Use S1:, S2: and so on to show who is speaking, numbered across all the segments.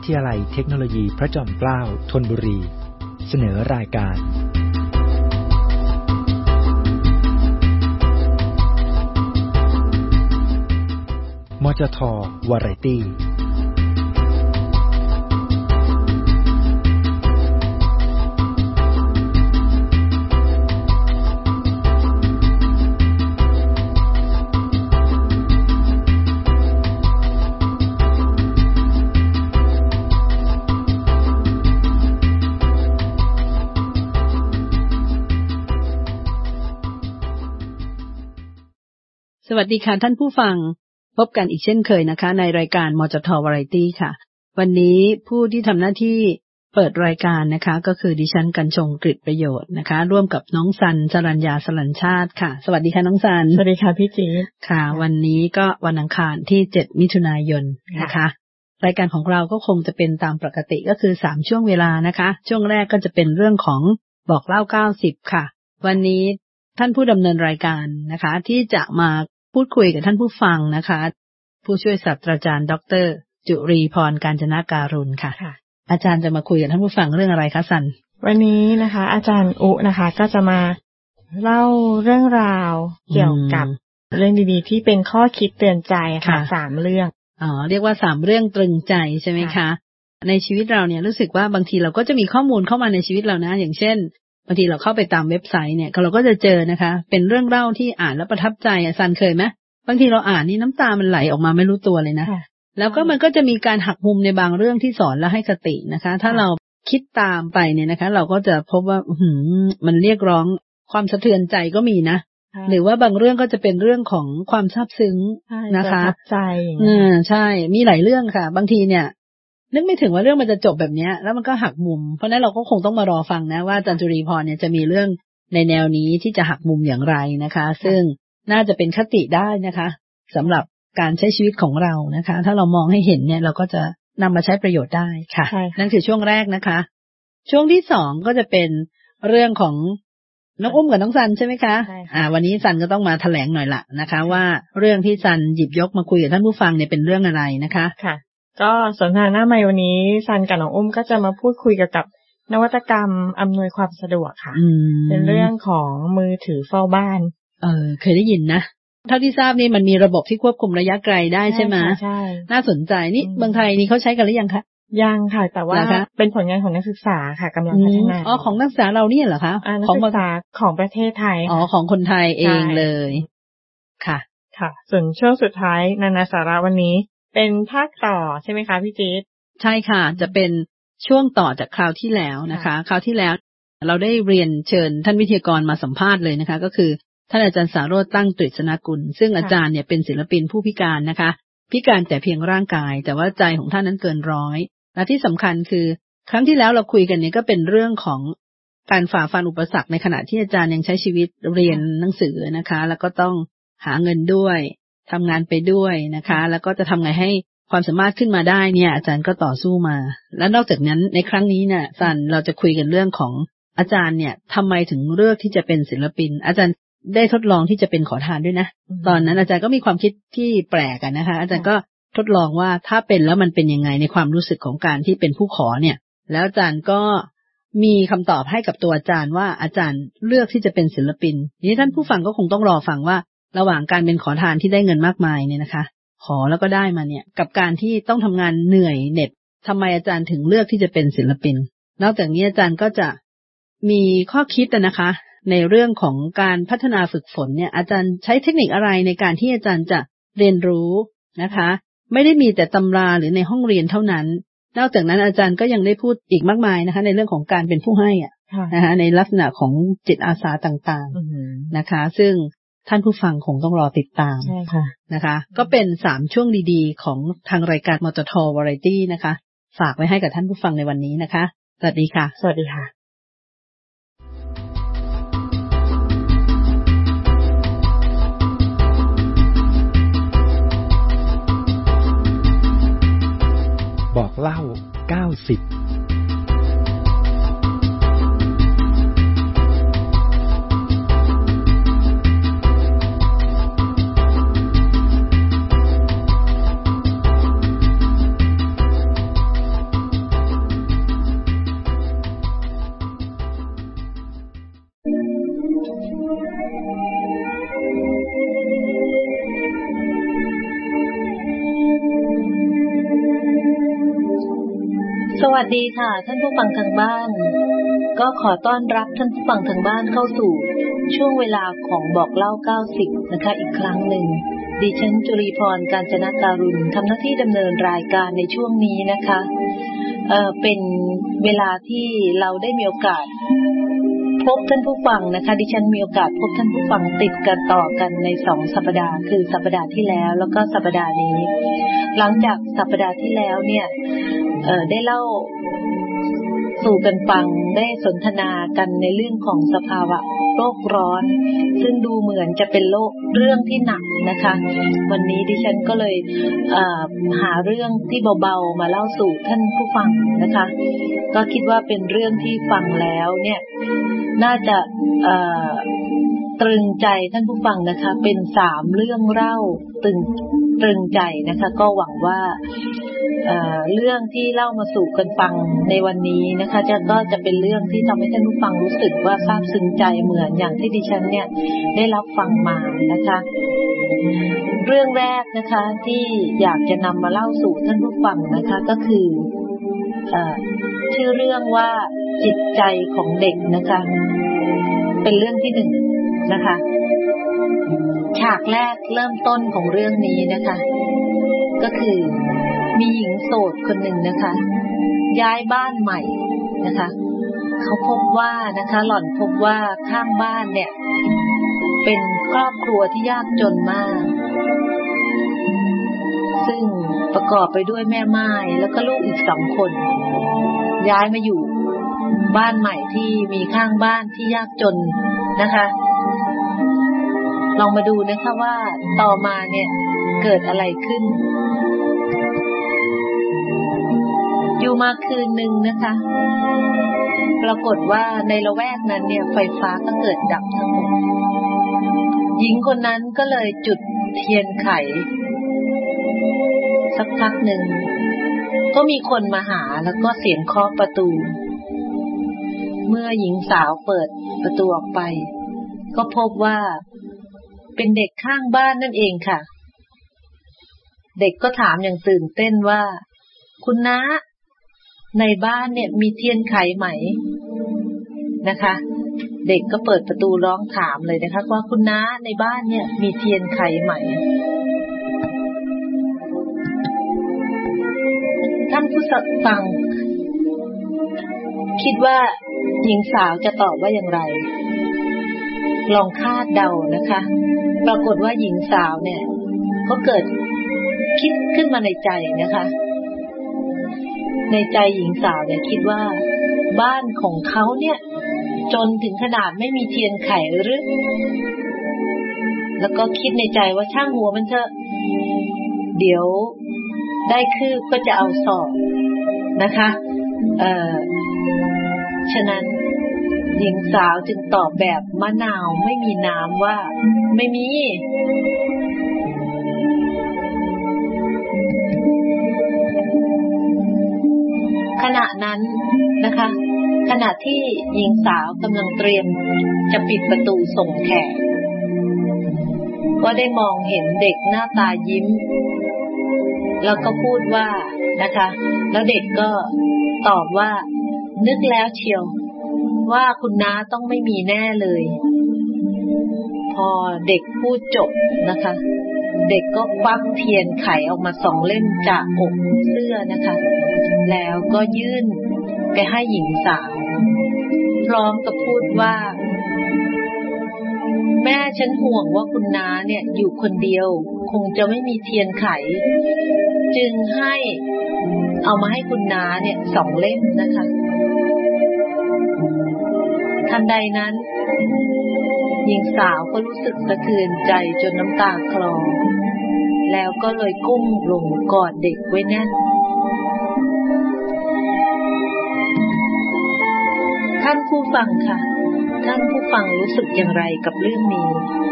S1: ทยาลัยเทคโนโลยีพระจอมเกล้าธนบุรีเสนอรายการมจท.วาไรตี้
S2: สวัสดีค่ะท่านผู้ฟังพบกันอีกเช่นเคยนะคะในรายการมจท.วาไรตี้ค่ะวันนี้ผู้ที่ทำหน้าที่เปิดรายการนะคะก็คือดิฉันกัญจงกฤษประโยชน์นะคะร่วมกับน้องสันสรัญญาสลัญชาติค่ะสวัสดีค่ะน้องสัน
S3: สวัสดีค่ะพี่จี
S2: ค่ะวันนี้ก็วันอังคารที่7มิถุนายนนะคะรายการของเราก็คงจะเป็นตามปกติก็คือ3ช่วงเวลานะคะช่วงแรกก็จะเป็นเรื่องของบอกเล่า90ค่ะวันนี้ท่านผู้ดำเนินรายการนะคะที่จะมาพูดคุยกับท่านผู้ฟังนะคะผู้ช่วยศาสตราจารย์ดร.จุรีพรกาญจนาการุณค่ะอาจารย์จะมาคุยกับท่านผู้ฟังเรื่องอะไรคะสัน
S3: วันนี้นะคะอาจารย์อุนะคะก็จะมาเล่าเรื่องราวเกี่ยวกับเรื่องดีๆที่เป็นข้อคิดเตือนใจค่ะ3เรื่อง
S2: เรียกว่า3เรื่องตรึงใจใช่ไหมคะในชีวิตเราเนี่ยรู้สึกว่าบางทีเราก็จะมีข้อมูลเข้ามาในชีวิตเรานะอย่างเช่นบางทีเราเข้าไปตามเว็บไซต์เนี่ยเราก็จะเจอนะคะเป็นเรื่องเล่าที่อ่านแล้วประทับใจซันเคยไหมบางทีเราอ่านนี่น้ำตามันไหลออกมาไม่รู้ตัวเลยนะแล้วก็มันก็จะมีการหักมุมในบางเรื่องที่สอนแล้วให้คตินะคะถ้าเราคิดตามไปเนี่ยนะคะเราก็จะพบว่ามันเรียกร้องความสะเทือนใจก็มีนะหรือว่าบางเรื่องก็จะเป็นเรื่องของความซาบซึ้งนะคะ
S3: ประทับใจ
S2: ใช่มีหลายเรื่องค่ะบางทีเนี่ยนึกไม่ถึงว่าเรื่องมันจะจบแบบนี้แล้วมันก็หักมุมเพราะนั้นเราก็คงต้องมารอฟังนะว่าอาจารย์จุรีพรเนี่ยจะมีเรื่องในแนวนี้ที่จะหักมุมอย่างไรนะคะซึ่งน่าจะเป็นคติได้นะคะสำหรับการใช้ชีวิตของเรานะคะถ้าเรามองให้เห็นเนี่ยเราก็จะนำมาใช้ประโยชน์ได้ค่ะนั่นคือช่วงแรกนะคะช่วงที่2ก็จะเป็นเรื่องของน้องอุ้มกับน้องซันใช่ไหมคะวันนี้ซันก็ต้องมาแถลงหน่อยละนะคะว่าเรื่องที่ซันหยิบยกมาคุยกับท่านผู้ฟังเนี่ยเป็นเรื่องอะไรนะคะ
S3: ค่ะก็สนทนาหน้าไมค์วันนี้ซันกับน้องอุ้มก็จะมาพูดคุยเกี่ยวกับนวัตกรรมอำนวยความสะดวกค่ะเป็นเรื่องของมือถือเฝ้าบ้าน
S2: เคยได้ยินนะเท่าที่ทราบนี่มันมีระบบที่ควบคุมระยะไกลได้ใช่ไหม
S3: ใช่
S2: น่าสนใจนี่เมืองไทยนี่เขาใช้กันหรือยังคะ
S3: ยังค่ะแต่ว่าเป็นผลงานของนักศึกษาค่ะกำลังพัฒนา
S2: ของนักศึกษาเราเนี่ยเหรอคะ
S3: ของนักศึกษาของประเทศไทย
S2: ของคนไทยเองเลยค่ะ
S3: ส่วนช่วงสุดท้ายนานาสาระวันนี้เป็นภาคต่อใช่ไหมคะพี่จี๊ด
S2: ใช่ค่ะจะเป็นช่วงต่อจากคราวที่แล้วนะคะคราวที่แล้วเราได้เรียนเชิญท่านวิทยากรมาสัมภาษณ์เลยนะคะก็คือท่านอาจารย์สาโรจน์ตั้งตริษณกุลซึ่งอาจารย์เนี่ยเป็นศิลปินผู้พิการนะคะพิการแต่เพียงร่างกายแต่ว่าใจของท่านนั้นเกินร้อยและที่สำคัญคือครั้งที่แล้วเราคุยกันเนี่ยก็เป็นเรื่องของการฝ่าฟันอุปสรรคในขณะที่อาจารย์ยังใช้ชีวิตเรียนหนังสือนะคะแล้วก็ต้องหาเงินด้วยทำงานไปด้วยนะคะแล้วก็จะทำไงให้ความสามารถขึ้นมาได้เนี่ยอาจารย์ก็ต่อสู้มาและนอกจากนั้นในครั้งนี้เนี่ยซันเราจะคุยกันเรื่องของอาจารย์เนี่ยทำไมถึงเลือกที่จะเป็นศิลปินอาจารย์ได้ทดลองที่จะเป็นขอทานด้วยนะตอนนั้นอาจารย์ก็มีความคิดที่แปลกกันนะคะอาจารย์ก็ทดลองว่าถ้าเป็นแล้วมันเป็นยังไงในความรู้สึกของการที่เป็นผู้ขอเนี่ยแล้วอาจารย์ก็มีคำตอบให้กับตัวอาจารย์ว่าอาจารย์เลือกที่จะเป็นศิลปินทีนี้ท่านผู้ฟังก็คงต้องรอฟังว่าระหว่างการเป็นขอทานที่ได้เงินมากมายเนี่ยนะคะขอแล้วก็ได้มาเนี่ยกับการที่ต้องทำงานเหนื่อยเหน็ดทำไมอาจารย์ถึงเลือกที่จะเป็นศิลปินนอกจากนี้อาจารย์ก็จะมีข้อคิดนะคะในเรื่องของการพัฒนาฝึกฝนเนี่ยอาจารย์ใช้เทคนิคอะไรในการที่อาจารย์จะเรียนรู้นะคะไม่ได้มีแต่ตำราหรือในห้องเรียนเท่านั้นนอกจากนั้นอาจารย์ก็ยังได้พูดอีกมากมายนะคะในเรื่องของการเป็นผู้ให้นะคะในลักษณะของจิตอาสาต่างๆนะคะซึ่งท่านผู้ฟังคงต้องรอติดตามนะคะก็เป็น3ช่วงดีๆของทางรายการมจท.วาไรตี้นะคะฝากไว้ให้กับท่านผู้ฟังในวันนี้นะคะสวัสดีค่ะ
S3: สวัสดีค่ะ
S1: บอกเล่า90
S4: วัสดีค่ะท่านผู้ฟังทางบ้านก็ขอต้อนรับท่านผู้ฟังทางบ้านเข้าสู่ช่วงเวลาของบอกเล่า90นะคะอีกครั้งหนึ่งดิฉันจุรีพรกาญจนการุณทำหน้าที่ดำเนินรายการในช่วงนี้นะคะเป็นเวลาที่เราได้มีโอกาสพบท่านผู้ฟังนะคะดิฉันมีโอกาสพบท่านผู้ฟังติดกันต่อกันใน2 สัปดาห์คือสัปดาห์ที่แล้วแล้วก็สัปดาห์นี้หลังจากสัปดาห์ที่แล้วเนี่ยได้เล่าสู่กันฟังได้สนทนากันในเรื่องของสภาวะโลกร้อนซึ่งดูเหมือนจะเป็นเรื่องที่หนักนะคะวันนี้ดิฉันก็เลยหาเรื่องที่เบาๆมาเล่าสู่ท่านผู้ฟังนะคะก็คิดว่าเป็นเรื่องที่ฟังแล้วเนี่ยน่าจะตรึงใจท่านผู้ฟังนะคะเป็น3 เรื่องเล่าตรึงใจนะคะก็หวังว่าเรื่องที่เล่ามาสู่กันฟังในวันนี้นะคะก็จะเป็นเรื่องที่ทำให้ท่านผู้ฟังรู้สึกว่าซาบซึ้งใจเหมือนอย่างที่ดิฉันเนี่ยได้รับฟังมานะคะเรื่องแรกนะคะที่อยากจะนำมาเล่าสู่ท่านผู้ฟังนะคะก็คือชื่อเรื่องว่าจิตใจของเด็กนะคะเป็นเรื่องที่1นะคะฉากแรกเริ่มต้นของเรื่องนี้นะคะก็คือมีหญิงโสดคนหนึ่งนะคะย้ายบ้านใหม่นะคะเขาพบว่านะคะหล่อนพบว่าข้างบ้านเนี่ยเป็นครอบครัวที่ยากจนมากซึ่งประกอบไปด้วยแม่ม่ายแล้วก็ลูกอีก2 คนย้ายมาอยู่บ้านใหม่ที่มีข้างบ้านที่ยากจนนะคะลองมาดูนะคะว่าต่อมาเนี่ยเกิดอะไรขึ้นอยู่มาคืนนึงนะคะปรากฏว่าในละแวกนั้นเนี่ยไฟฟ้าก็เกิดดับทั้งหมดหญิงคนนั้นก็เลยจุดเทียนไขสักพักหนึ่งก็มีคนมาหาแล้วก็เสียงเคาะประตูเมื่อหญิงสาวเปิดประตูออกไปก็พบว่าเป็นเด็กข้างบ้านนั่นเองค่ะเด็กก็ถามอย่างตื่นเต้นว่าคุณน้าในบ้านเนี่ยมีเทียนไขไหมนะคะเด็กก็เปิดประตูร้องถามเลยนะคะว่าคุณน้าในบ้านเนี่ยมีเทียนไขไหมท่านผู้ฟังคิดว่าหญิงสาวจะตอบว่าอย่างไรลองคาดเดานะคะปรากฏว่าหญิงสาวเนี่ยก็เกิดคิดขึ้นมาในใจนะคะในใจหญิงสาวเนี่ยคิดว่าบ้านของเขาเนี่ยจนถึงขนาดไม่มีเทียนไขหรือแล้วก็คิดในใจว่าช่างหัวมันเถอะเดี๋ยวได้คืบก็จะเอาสอบนะคะฉะนั้นหญิงสาวจึงตอบแบบมะนาวไม่มีน้ำว่าไม่มีขณะนั้นนะคะขณะที่หญิงสาวกำลังเตรียมจะปิดประตูส่งแขกก็ได้มองเห็นเด็กหน้าตายิ้มแล้วก็พูดว่านะคะแล้วเด็กก็ตอบว่านึกแล้วเชียวว่าคุณน้าต้องไม่มีแน่เลยพอเด็กพูดจบนะคะเด็กก็ควักเทียนไขออกมา2 เล่มจากอกเสื้อนะคะแล้วก็ยื่นไปให้หญิงสาวพร้อมกับพูดว่าแม่ฉันห่วงว่าคุณน้าเนี่ยอยู่คนเดียวคงจะไม่มีเทียนไขจึงให้เอามาให้คุณน้าเนี่ย2 เล่มนะคะทันใดนั้นหญิงสาวก็รู้สึกสะเทือนใจจนน้ำตาคลอแล้วก็เลยก้มลงกอดเด็กไว้แน่นท่านผู้ฟังค่ะท่านผู้ฟังรู้สึกอย่างไรกับเรื่องนี้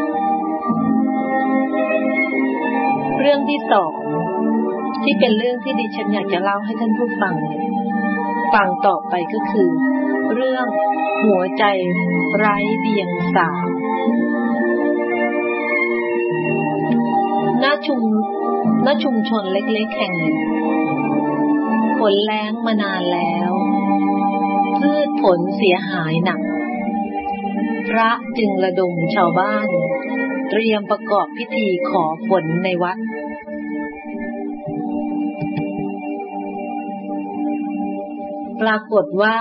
S4: เรื่องที่2ที่เป็นเรื่องที่ดิฉันอยากจะเล่าให้ท่านผู้ฟังฟังต่อไปก็คือเรื่องหัวใจไร้เดียงสาณชุมชนเล็กๆแห่งหนึ่งคลแล้งมานานแล้วพืชผลเสียหายหนักพระจึงระดมชาวบ้านเตรียมประกอบพิธีขอฝนในวัดปรากฏว่า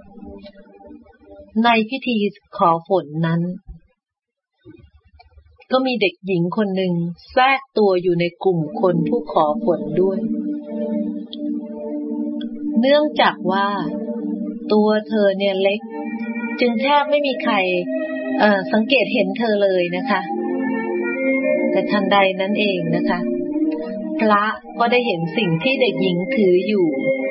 S4: ในพิธีขอฝนนั้นก็มีเด็กหญิงคนหนึ่งแทรกตัวอยู่ในกลุ่มคนผู้ขอฝนด้วยเนื่องจากว่าตัวเธอเนี่ยเล็กจึงแทบไม่มีใครสังเกตเห็นเธอเลยนะคะแต่ทันใดนั้นเองนะคะพระก็ได้เห็นสิ่งที่เด็กหญิงถืออยู่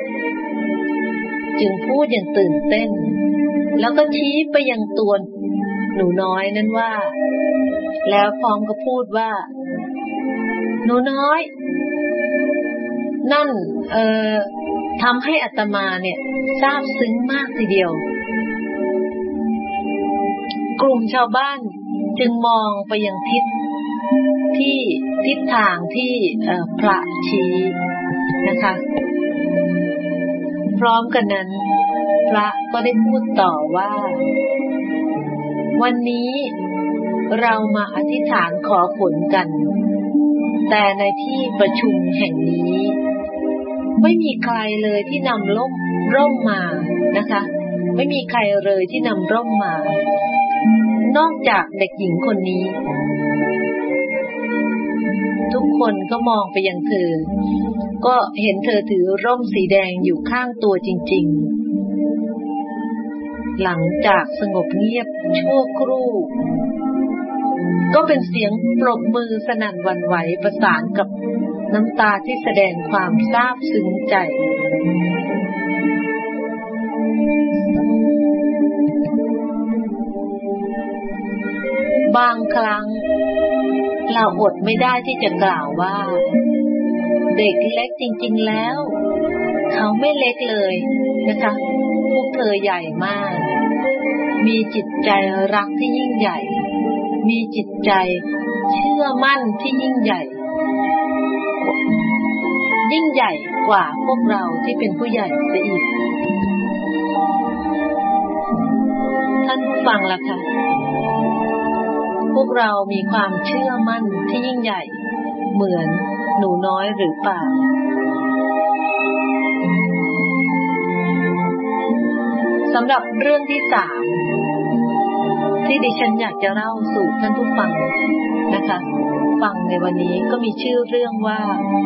S4: จึงพูดอย่างตื่นเต้นแล้วก็ชี้ไปยังตัวหนูน้อยนั้นว่าแล้วพร้อมก็พูดว่าหนูน้อยนั่นทำให้อาตมาเนี่ยซาบซึ้งมากทีเดียวกลุ่มชาวบ้านจึงมองไปยังทิศทางที่พระชี้นะคะพร้อมกันนั้นพระก็ได้พูดต่อว่าวันนี้เรามาอธิษฐานขอฝนกันแต่ในที่ประชุมแห่งนี้ไม่มีใครเลยที่นำร่มมานะคะไม่มีใครเลยที่นำร่มมานอกจากเด็กหญิงคนนี้ทุกคนก็มองไปยังเธอก็เห็นเธอถือร่มสีแดงอยู่ข้างตัวจริงๆหลังจากสงบเงียบชั่วครู่ก็เป็นเสียงปรบมือสนั่นหวั่นไหวประสานกับน้ำตาที่แสดงความซาบซึ้งใจบางครั้งเราอดไม่ได้ที่จะกล่าวว่าเด็กเล็กจริงๆแล้วเขาไม่เล็กเลยนะคะพวกเธอใหญ่มากมีจิตใจรักที่ยิ่งใหญ่มีจิตใจเชื่อมั่นที่ยิ่งใหญ่กว่าพวกเราที่เป็นผู้ใหญ่เสียอีกท่านผู้ฟังล่ะคะพวกเรามีความเชื่อมั่นที่ยิ่งใหญ่เหมือนหนูน้อยหรือเปล่าสำหรับเรื่องที่3ที่ดิฉันอยากจะเล่าสู่ท่านผู้ฟังนะคะฟังในวันนี้ก็มีชื่อเรื่องว่า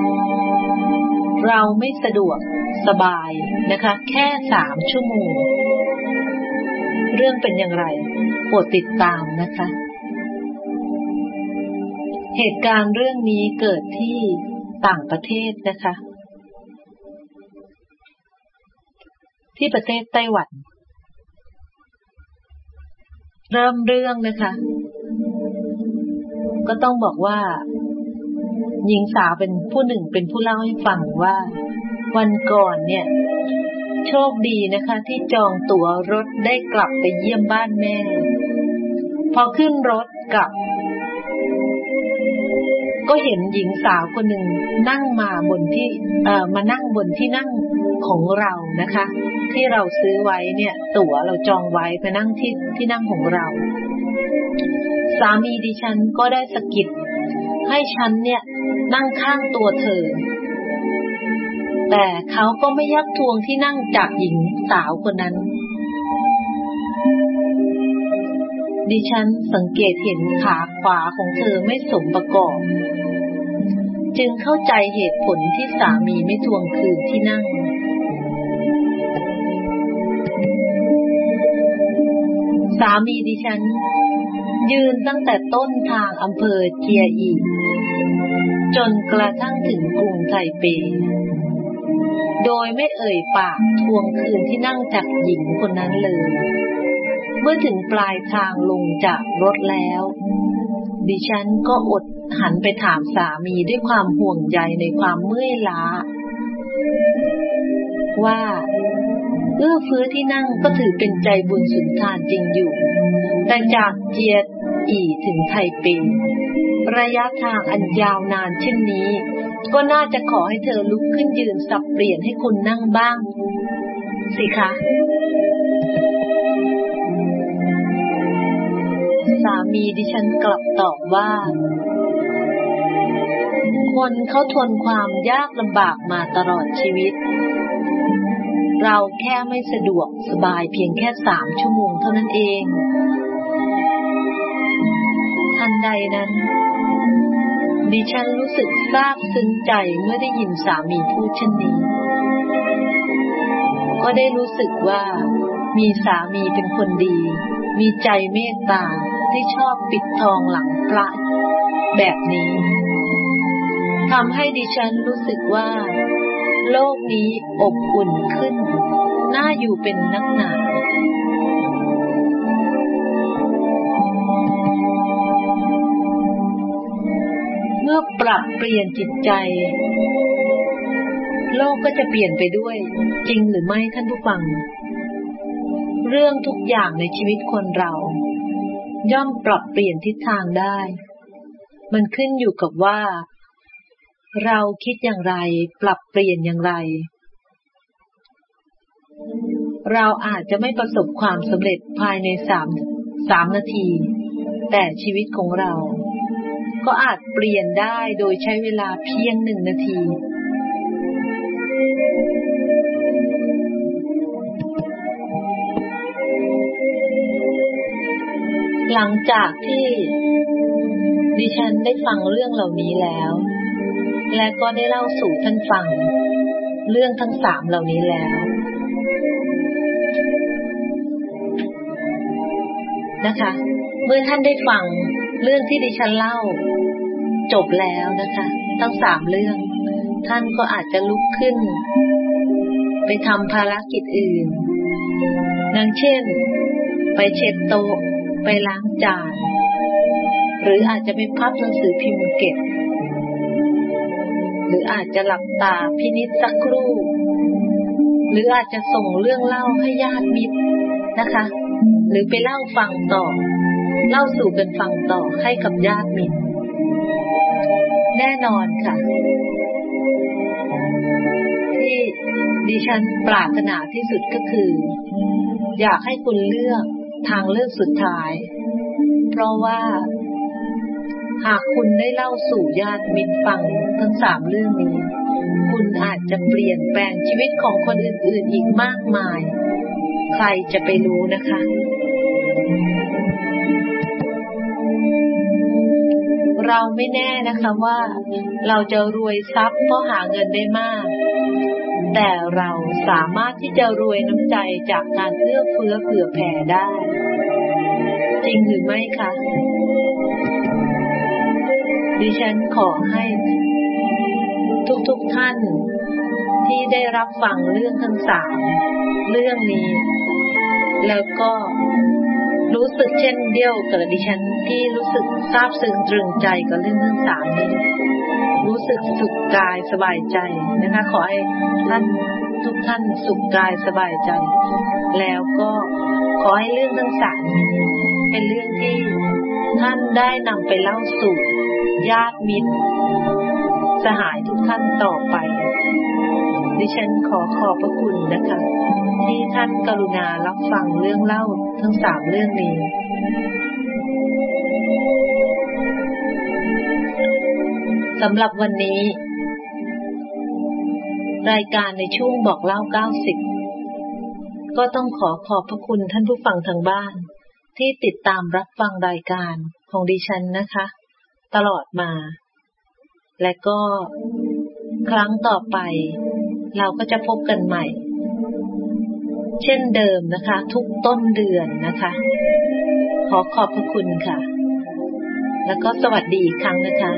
S4: เราไม่สะดวกสบายนะคะแค่3 ชั่วโมงเรื่องเป็นอย่างไรโปรดติดตามนะคะเหตุการณ์เรื่องนี้เกิดที่ต่างประเทศนะคะที่ประเทศไต้หวันเริ่มเรื่องนะคะก็ต้องบอกว่าหญิงสาวเป็นผู้หนึ่งเป็นผู้เล่าให้ฟังว่าวันก่อนเนี่ยโชคดีนะคะที่จองตั๋วรถได้กลับไปเยี่ยมบ้านแม่พอขึ้นรถกลับก็เห็นหญิงสาวคนหนึ่งนั่งมานั่งบนที่นั่งของเรานะคะที่เราซื้อไว้เนี่ยตั๋วเราจองไว้ไปนั่งที่นั่งของเราสามีดิฉันก็ได้สะกิดให้ฉันเนี่ยนั่งข้างตัวเธอแต่เขาก็ไม่ยักทวงที่นั่งจากหญิงสาวคนนั้นดิฉันสังเกตเห็นขาขวาของเธอไม่สมประกอบจึงเข้าใจเหตุผลที่สามีไม่ทวงคืนที่นั่งสามีดิฉันยืนตั้งแต่ต้นทางอำเภอเจียอีจนกระทั่งถึงกรุงไทเปโดยไม่เอ่ยปากทวงคืนที่นั่งจากหญิงคนนั้นเลยเมื่อถึงปลายทางลงจากรถแล้วดิฉันก็อดหันไปถามสามีด้วยความห่วงใยในความเมื่อยล้าว่าเอื้อเฟื้อที่นั่งก็ถือเป็นใจบุญสุนทานจริงอยู่แต่จากเจียอีถึงไทเประยะทางอันยาวนานเช่นนี้ก็น่าจะขอให้เธอลุกขึ้นยืนสับเปลี่ยนให้คุณนั่งบ้างสิคะสามีดิฉันกลับตอบว่าคนเขาทนความยากลำบากมาตลอดชีวิตเราแค่ไม่สะดวกสบายเพียงแค่3 ชั่วโมงเท่านั้นเองทันใดนั้นดิฉันรู้สึกซาบซึ้งใจเมื่อได้ยินสามีพูดเช่นนี้ก็ได้รู้สึกว่ามีสามีเป็นคนดีมีใจเมตตาที่ชอบปิดทองหลังพระแบบนี้ทำให้ดิฉันรู้สึกว่าโลกนี้อบอุ่นขึ้นน่าอยู่เป็นนักหนาเมื่อปรับเปลี่ยนจิตใจโลกก็จะเปลี่ยนไปด้วยจริงหรือไม่ท่านผู้ฟังเรื่องทุกอย่างในชีวิตคนเราย่อมปรับเปลี่ยนทิศทางได้มันขึ้นอยู่กับว่าเราคิดอย่างไรปรับเปลี่ยนอย่างไรเราอาจจะไม่ประสบความสำเร็จภายใน3 นาทีแต่ชีวิตของเราก็อาจเปลี่ยนได้โดยใช้เวลาเพียง1 นาทีหลังจากที่ดิฉันได้ฟังเรื่องเหล่านี้แล้วและก็ได้เล่าสู่ท่านฟังเรื่องทั้ง3เหล่านี้แล้วนะคะเมื่อท่านได้ฟังเรื่องที่ดิฉันเล่าจบแล้วนะคะทั้ง3เรื่องท่านก็อาจจะลุกขึ้นไปทำภารกิจอื่นดังเช่นไปเช็ดโต๊ะไปล้างจานหรืออาจจะไปพับหนังสือพิมพ์เก็บหรืออาจจะหลับตาพินิจสักครู่หรืออาจจะส่งเรื่องเล่าให้ญาติมิตรนะคะหรือไปเล่าฟังต่อเล่าสู่กันฟังต่อให้กับญาติมิตรแน่นอนค่ะที่ดิฉันปรารถนาที่สุดก็คืออยากให้คุณเลือกทางเลือกสุดท้ายเพราะว่าหากคุณได้เล่าสู่ญาติมิตรฟังทั้ง3เรื่องนี้คุณอาจจะเปลี่ยนแปลงชีวิตของคนอื่นๆอีกมากมายใครจะไปรู้นะคะเราไม่แน่นะคะว่าเราจะรวยทรัพย์เพราะหาเงินได้มากแต่เราสามารถที่จะรวยน้ำใจจากการเอื้อเฟื้อเผื่อแผ่ได้จริงหรือไม่คะดิฉันขอให้ทุกท่านที่ได้รับฟังเรื่องทั้ง3เรื่องนี้แล้วก็รู้สึกเช่นเดียวกับดิฉันที่รู้สึกซาบซึ้งตรึงใจกับเรื่องทั้ง3นี้รู้สึกสุขกายสบายใจนะคะขอให้ทุกท่านสุขกายสบายใจแล้วก็ขอให้เรื่องทั้ง3นี้เป็นเรื่องที่ท่านได้นำไปเล่าสู่ญาติมิตรสหายทุกท่านต่อไปดิฉันขอบพระคุณนะคะที่ท่านกรุณารับฟังเรื่องเล่าทั้ง3เรื่องนี้สำหรับวันนี้รายการในช่วงบอกเล่า90ก็ต้องขอบพระคุณท่านผู้ฟังทางบ้านที่ติดตามรับฟังรายการของดิฉันนะคะตลอดมาและก็ครั้งต่อไปเราก็จะพบกันใหม่เช่นเดิมนะคะทุกต้นเดือนนะคะขอบพระคุณค่ะแล้วก็สวัสดีอีกครั้งนะคะ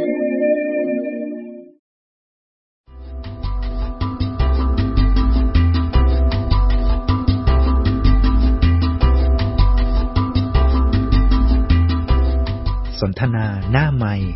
S1: สนทนาหน้าไมค์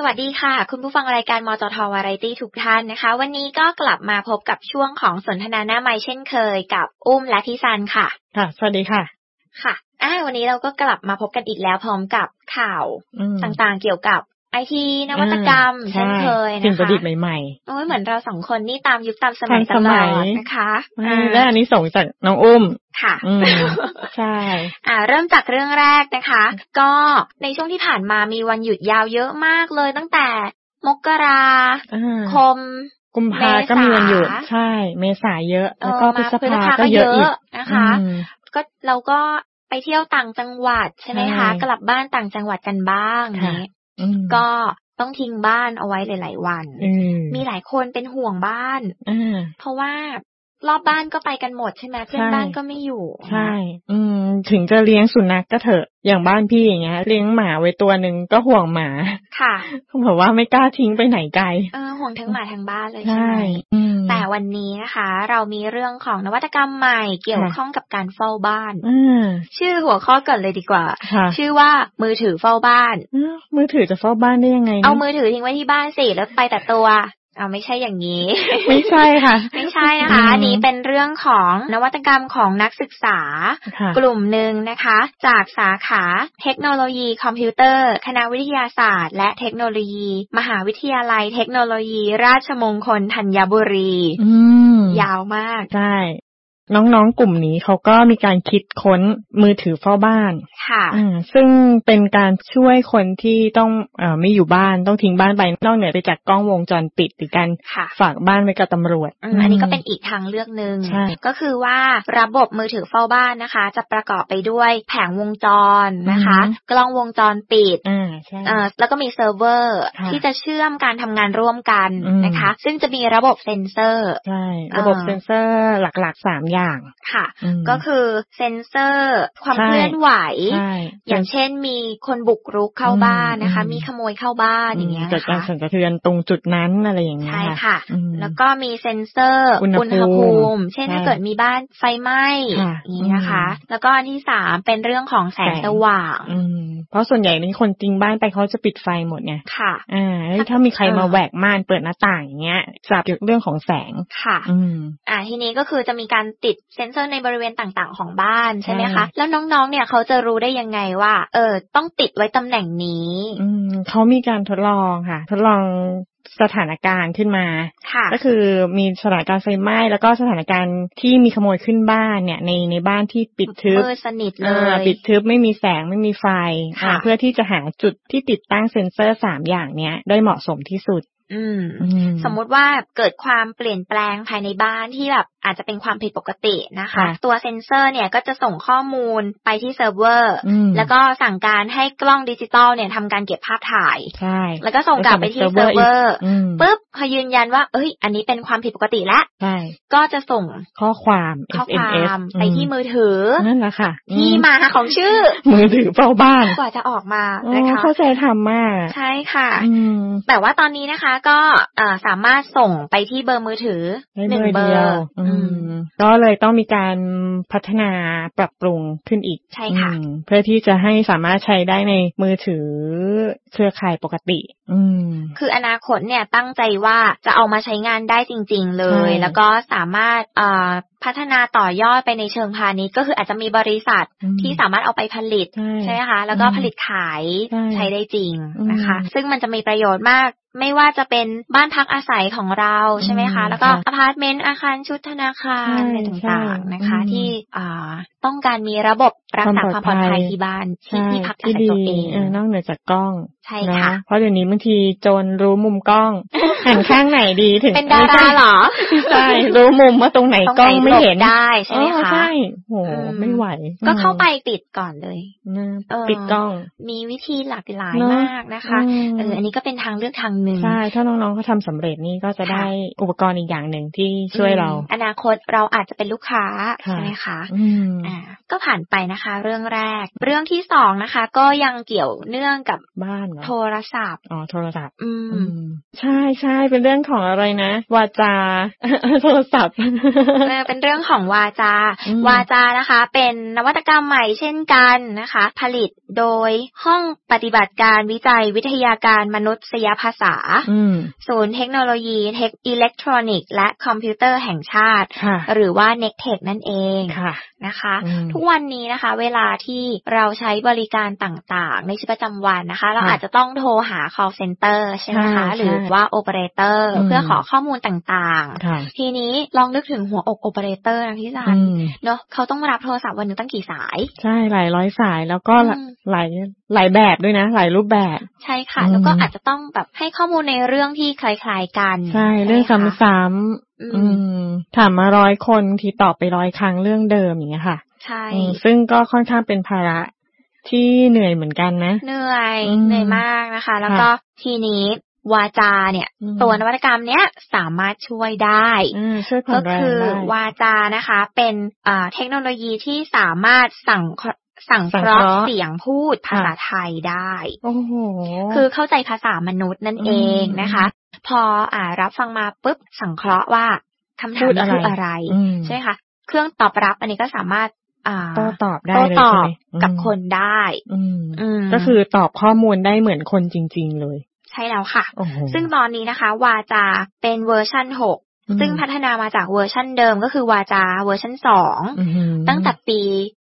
S5: วัสดีค่ะคุณผู้ฟังรายการมจท.วาไรตี้ทุกท่านนะคะวันนี้ก็กลับมาพบกับช่วงของสนทนาหน้าไมค์เช่นเคยกับอุ้มและพี่ซันค่ะ
S3: ค่ะสวัสดีค่ะ
S5: ค่ะวันนี้เราก็กลับมาพบกันอีกแล้วพร้อมกับข่าวต่างๆเกี่ยวกับไอทีนวัตกรรมเช่นเคยนะคะ
S3: สิ่งประดิษฐ์ใหม่
S5: ๆโอ้ยเหมือนเราสองคนนี่ตามยุคตามสมัยตลอดนะคะ
S3: และอันนี้ส่งจากน้องอุ้ม
S5: ค่ะ
S3: ใช่
S5: เริ่มจากเรื่องแรกนะคะก็ในช่วงที่ผ่านมามีวันหยุดยาวเยอะมากเลยตั้งแต่มกราคม
S3: กุมภาก็มีวันหยุดใช่เมษาเยอะแล้วก็พฤษภาก็เยอะอีก
S5: นะคะก็เราก็ไปเที่ยวต่างจังหวัดใช่ไหมคะกลับบ้านต่างจังหวัดกันบ้างนี่ก็ต้องทิ้งบ้านเอาไว้หลายๆวันมีหลายคนเป็นห่วงบ้านเพราะว่ารอบบ้านก็ไปกันหมดใช่ไหมเพื่อนบ้านก็ไม่อยู่
S3: ใช่ถึงจะเลี้ยงสุนัขก็เถอะอย่างบ้านพี่อย่างเงี้ยเลี้ยงหมาไว้ตัวนึงก็ห่วงหมา
S5: ค่ะ
S3: เขาบอกว่าไม่กล้าทิ้งไปไหนไกล
S5: ห่วงทั้งหมาทั้งบ้านเลยใช่ไหมแต่วันนี้นะคะเรามีเรื่องของนวัตกรรมใหม่เกี่ยวข้องกับการเฝ้าบ้านชื่อหัวข้อก่อนเลยดีกว่าชื่อว่ามือถือเฝ้าบ้าน
S3: มือถือจะเฝ้าบ้านได้ยังไง
S5: เอามือถือทิ้งไว้ที่บ้านสิแล้วไปแต่ตัวไม่ใช่อย่างนี้
S3: ไม่ใช่ค่ะ
S5: ไม่ใช่นะคะอันนี้เป็นเรื่องของนวัตกรรมของนักศึกษากลุ่มหนึ่งนะคะจากสาขาเทคโนโลยีคอมพิวเตอร์คณะวิทยาศาสตร์และเทคโนโลยีมหาวิทยาลัยเทคโนโลยีราชมงคลธัญบุรียาวมาก
S3: ใช่น้องๆกลุ่มนี้เขาก็มีการคิดค้นมือถือเฝ้าบ้าน
S5: ค่ะ
S3: ซึ่งเป็นการช่วยคนที่ต้องไม่อยู่บ้านต้องทิ้งบ้านไปนอกเหนือไปจากกล้องวงจรปิดหรือการฝากบ้านไว้กับตำรวจ
S5: อันนี้ก็เป็นอีกทางเลือกนึงก็คือว่าระบบมือถือเฝ้าบ้านนะคะจะประกอบไปด้วยแผงวงจรนะคะกล้องวงจรปิดแล้วก็มีเซิร์ฟเวอร์ที่จะเชื่อมการทำงานร่วมกันนะคะซึ่งจะมีระบบเซ็นเซอร์
S3: ใช่ระบบเซ็นเซอร์หลักๆ3อย่าง
S5: ค่ะก็คือเซ็นเซอร์ความเคลื่อนไหวอย่างเช่นมีคนบุกรุกเข้าบ้านนะคะมีขโมยเข้าบ้านอย่างเงี้ย
S3: เกิดการสั่นสะเทือนตรงจุดนั้นอะไรอย่างเงี้ย
S5: ใช่ค่ะแล้วก็มีเซ็นเซอร์อุณหภูมิเช่นถ้าเกิดมีบ้านไฟไหม้อย่างนี้นะคะแล้วก็อันที่3เป็นเรื่องของแสงสว่าง
S3: เพราะส่วนใหญ่นี่คนจริงบ้านไปเขาจะปิดไฟหมดไง
S5: ค่ะ
S3: ถ้ามีใครมาแหวกม่านเปิดหน้าต่างอย่างเงี้ยจับเกี่ยวกับเรื่องของแสง
S5: ค่ะทีนี้ก็คือจะมีการติดเซ็นเซอร์ในบริเวณต่างๆของบ้านใช่ไหมคะแล้วน้องๆเนี่ยเขาจะรู้ได้ยังไงว่าต้องติดไว้ตำแหน่งนี้
S3: เขามีการทดลองค่ะทดลองสถานการณ์ขึ้นมาก็คือมีสถานการณ์ไฟไหม้แล้วก็สถานการณ์ที่มีขโมยขึ้นบ้านเนี่ยในบ้านที่ปิดทึบ
S5: สนิทเลย
S3: ปิดทึบไม่มีแสงไม่มีไฟเพื่อที่จะหาจุดที่ติดตั้งเซ็นเซอร์3อย่างเนี้ยได้เหมาะสมที่สุด
S5: สมมุติว่าเกิดความเปลี่ยนแปลงภายในบ้านที่แบบอาจจะเป็นความผิดปกตินะคะตัวเซ็นเซอร์เนี่ยก็จะส่งข้อมูลไปที่เซิร์ฟเวอร์แล้วก็สั่งการให้กล้องดิจิตอลเนี่ยทำการเก็บภาพถ่ายแล้วก็ส่งกลับไปที่เซิร์ฟเวอร์ปุ๊บพอยืนยันว่าอันนี้เป็นความผิดปกติแล้วก็จะส่ง
S3: ข้อความ
S5: ไปที่มือถือ
S3: นั่นแหละค่ะ
S5: ที่มาของชื่อ
S3: มือถือเฝ้าบ้าน
S5: กว่าจะออกมานะคะ
S3: เข้าใจทำมาก
S5: ใช่ค่ะแต่ว่าตอนนี้นะคะก็สามารถส่งไปที่เบอร์มือถือ1เบอร์
S3: ก็เลยต้องมีการพัฒนาปรับปรุงขึ้นอีก
S5: ใช่ค่ะ
S3: เพื่อที่จะให้สามารถใช้ได้ในมือถือเครือข่ายปกติ
S5: คืออนาคตเนี่ยตั้งใจว่าจะเอามาใช้งานได้จริงๆเลยแล้วก็สามารถพัฒนาต่อยอดไปในเชิงพาณิชย์ก็คืออาจจะมีบริษัทที่สามารถเอาไปผลิตใช่ไหมคะแล้วก็ผลิตขายใช้ได้จริงนะคะซึ่งมันจะมีประโยชน์มากไม่ว่าจะเป็นบ้านพักอาศัยของเราใช่ไหมคะแล้วก็อพาร์ตเมนต์อาคารชุดธนาคารอะไรต่างๆนะคะที่ต้องการมีระบบรักษาความปลอดภัยที่บ้านที่พักอาศัยตัวเอง
S3: นอกเหนือจากกล้อง
S5: ใช่ค่ะ
S3: เพราะเดี๋ยวนี้บางทีโจรรู้มุมกล้องหันข้างไหนดีถึง
S5: เป็นดาราเหรอ
S3: ใช่รู้มุมว่าตรงไหนกล้องไม่เห็น
S5: ได้ใช่ไหมคะ
S3: ใช่โหไม่ไหว
S5: ก็เข้าไปปิดก่อนเลย
S3: ปิดกล้อง
S5: มีวิธีหลากหลายมากนะคะอันนี้ก็เป็นทางเลือกทางนึง
S3: ใช่ถ้าน้องๆเขาทำสำเร็จนี่ก็จะได้อุปกรณ์อีกอย่างหนึ่งที่ช่วยเรา
S5: อนาคตเราอาจจะเป็นลูกค้าใช่ไหมคะก็ผ่านไปนะคะเรื่องแรกเรื่องที่2นะคะก็ยังเกี่ยวเนื่องกับ
S3: บ้าน
S5: โทรศัพท์
S3: โทรศัพท์ใช่ๆเป็นเรื่องของอะไรนะวาจา โทรศัพท์
S5: เป็นเรื่องของวาจนะคะเป็นนวัตกรรมใหม่เช่นกันนะคะผลิตโดยห้องปฏิบัติการวิจัยวิทยาการมนุษยภาษาศูนย์เทคโนโลยีอิเล็กทรอนิกส์และคอมพิวเตอร์แห่งชาติหรือว่า NECTEC นั่นเองนะคะทุกวันนี้นะคะเวลาที่เราใช้บริการต่างๆในชีวิตประจำวันนะคะเราอาจจะต้องโทรหา call center ใช่ไหมคะหรือว่า operator เพื่อขอข้อมูลต่างๆทีนี้ลองนึกถึงหัวอก operator นะพี่จันเนาะเขาต้องรับโทรศัพท์วันนึงตั้งกี่สาย
S3: ใช่หลายร้อยสายแล้วก็หลายแบบด้วยนะหลายรูปแบบ
S5: ใช่ค่ะแล้วก็อาจจะต้องแบบให้ข้อมูลในเรื่องที่คล้ายๆกัน
S3: ใช่เรื่องซ้ำๆถามมา100คนทีตอบไป100ครั้งเรื่องเดิมอย่างเงี้ยค่ะ
S5: ใช่
S3: ซึ่งก็ค่อนข้างเป็นภาระที่เหนื่อยเหมือนกันนะ
S5: เหนื่อยมากนะคะแล้วก็ทีนี้วาจาเนี่ยตัวนวัตกรรมเนี้ยสามารถช่วยได้ก็คือวาจานะคะเป็นเทคโนโลยีที่สามารถสั่งเคราะห์เสียงพูดภาษาไทยได้คือเข้าใจภาษามนุษย์นั่นเองนะคะพอรับฟังมาปุ๊บสังเคราะห์ว่าคำถามคืออะไรใช่ไหมคะเครื่องตอบรับอันนี้ก็สามารถ
S3: โต้ตอบได้เลยใช่ไหม
S5: กับคนได้
S3: ก็คือตอบข้อมูลได้เหมือนคนจริงๆเลย
S5: ใช่แล้วค่ะซึ่งตอนนี้นะคะวาจาเป็นเวอร์ชัน6ซึ่งพัฒนามาจากเวอร์ชันเดิมก็คือวาจาเวอร์ชัน2ตั้งแต่ปี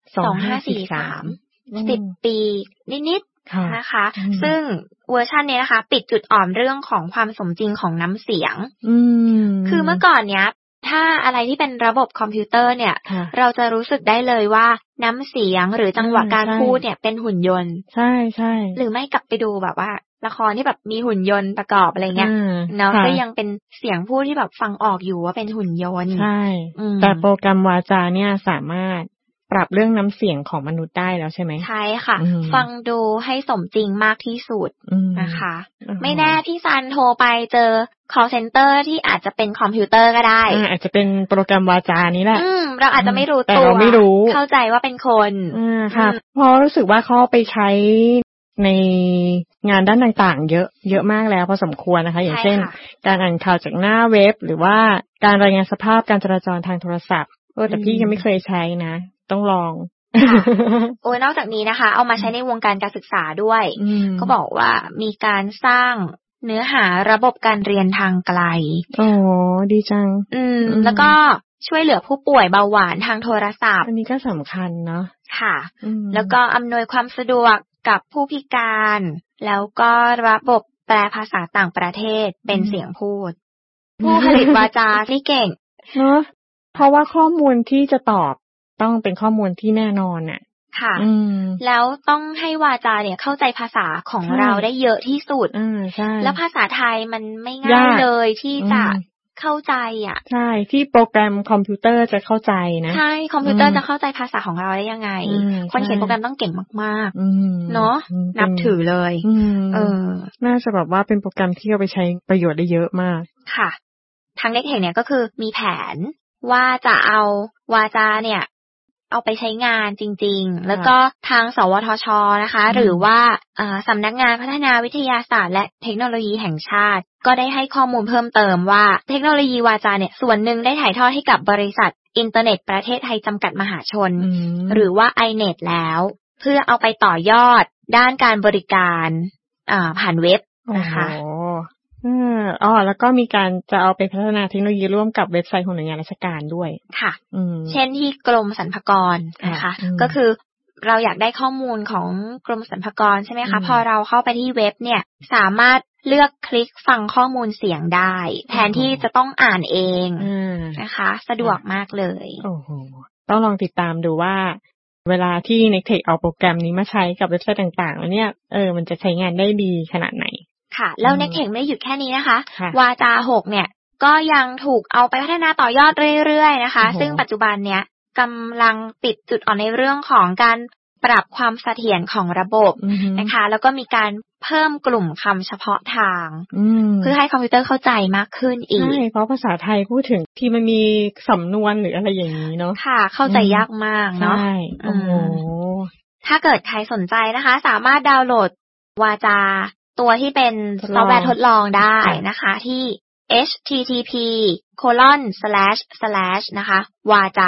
S5: 2543 10 ปีนิดๆนะคะซึ่งเวอร์ชันนี้นะคะปิดจุดอ่อนเรื่องของความสมจริงของน้ำเสียงคือเมื่อก่อนเนี้ยถ้าอะไรที่เป็นระบบคอมพิวเตอร์เนี่ยเราจะรู้สึกได้เลยว่าน้ำเสียงหรือจังหวะการพูดเนี่ยเป็นหุ่นยนต์
S3: ใช่
S5: หรือไม่กลับไปดูแบบว่าละครที่แบบมีหุ่นยนต์ประกอบอะไรเงี้ยเนาะก็ยังเป็นเสียงพูดที่แบบฟังออกอยู่ว่าเป็นหุ่นยนต์
S3: ใช่แต่โปรแกรมวาจาเนี่ยสามารถปรับเรื่องน้ำเสียงของมนุษย์ได้แล้วใช่ไหม
S5: ใช่ค่ะฟังดูให้สมจริงมากที่สุดนะคะไม่แน่พี่ซันโทรไปเจอ call center ที่อาจจะเป็นคอมพิวเตอร์ก็ได้
S3: อาจจะเป็นโปรแกรมวาจานี้แหละ
S5: เราอาจจะไม่รู้ตัว
S3: แต่เราไม่รู้
S5: เข้าใจว่าเป็นคน
S3: ค่ะเพราะรู้สึกว่าเขาไปใช้ในงานด้านต่างๆเยอะมากแล้วพอสมควรนะคะอย่างเช่นการอ่านข่าวจากหน้าเว็บหรือว่าการรายงานสภาพการจราจรทางโทรศัพท์แต่พี่ยังไม่เคยใช้นะต้องลอง
S5: โอ้ยนอกจากนี้นะคะเอามาใช้ในวงการการศึกษาด้วยก็บอกว่ามีการสร้างเนื้อหาระบบการเรียนทางไกล
S3: อ๋อดีจัง
S5: แล้วก็ช่วยเหลือผู้ป่วยเบาหวานทางโทรศัพท์
S3: อันนี้ก็สำคัญเนาะ
S5: ค่ะแล้วก็อำนวยความสะดวกกับผู้พิการแล้วก็ระบบแปลภาษาต่างประเทศเป็นเสียงพูดผู้ผลิตวาจาที่เก่ง
S3: เนาะเพราะว่าข้อมูลที่จะตอบต้องเป็นข้อมูลที่แน่นอนน่ะ
S5: ค่ะแล้วต้องให้วาจาเนี่ยเข้าใจภาษาของเราได้เยอะที่สุด
S3: ใช่
S5: แล้วภาษาไทยมันไม่ง่ายเลยที่จะเข้าใจอ่ะ
S3: ใช่ที่โปรแกรมคอมพิวเตอร์จะเข้าใจนะ
S5: ใช่คอมพิวเตอร์จะเข้าใจภาษาของเราได้ยังไงคนเขียนโปรแกรมต้องเก่งมากๆเนาะนับถือเลย
S3: น่าจะแบบว่าเป็นโปรแกรมที่เอาไปใช้ประโยชน์ได้เยอะมาก
S5: ค่ะทางNECTECเนี่ยก็คือมีแผนว่าจะเอาวาจาเนี่ยเอาไปใช้งานจริงๆแล้วก็ทางสวทช.นะคะหรือว่าสำนักงานพัฒนาวิทยาศาสตร์และเทคโนโลยีแห่งชาติก็ได้ให้ข้อมูลเพิ่มเติมว่าเทคโนโลยีวาจาเนี่ยส่วนหนึ่งได้ถ่ายทอดให้กับบริษัทอินเทอร์เน็ตประเทศไทยจำกัดมหาชนหรือว่า iNet แล้วเพื่อเอาไปต่อยอดด้านการบริการผ่านเว็บนะคะ
S3: แล้วก็มีการจะเอาไปพัฒนาเทคโนโลยีร่วมกับเว็บไซต์ของหน่วยงานราชการด้วย
S5: ค่ะเช่นที่กรมสรรพากรนะคะก็คือเราอยากได้ข้อมูลของกรมสรรพากรใช่ไหมคะพอเราเข้าไปที่เว็บเนี่ยสามารถเลือกคลิกฟังข้อมูลเสียงได้แทนที่จะต้องอ่านเองนะคะสะดวกมากเลย
S3: โอ้โหต้องลองติดตามดูว่าเวลาที่ NECTEC เอาโปรแกรมนี้มาใช้กับเว็บไซต์ต่างๆแล้วเนี่ยมันจะใช้งานได้ดีขนาดไหน
S5: ค่ะแล้วNECTECไม่หยุดแค่นี้นะคะวาจา6เนี่ยก็ยังถูกเอาไปพัฒนาต่อยอดเรื่อยๆนะคะซึ่งปัจจุบันเนี้ยกำลังปิดจุดอ่อนในเรื่องของการปรับความเสถียรของระบบนะคะแล้วก็มีการเพิ่มกลุ่มคำเฉพาะทางเพื่อให้คอมพิวเตอร์เข้าใจมากขึ้นอีก
S3: ใช่เพราะภาษาไทยพูดถึงที่มันมีสำนวนหรืออะไรอย่างนี้เนาะ
S5: ค่ะเข้าใจยากมากเนาะ
S3: ใช่โอ้โห
S5: ถ้าเกิดใครสนใจนะคะสามารถดาวน์โหลดวาจาตัวที่เป็นซอฟต์แวร์ทดลองได้นะคะที่ http:// นะคะวาจา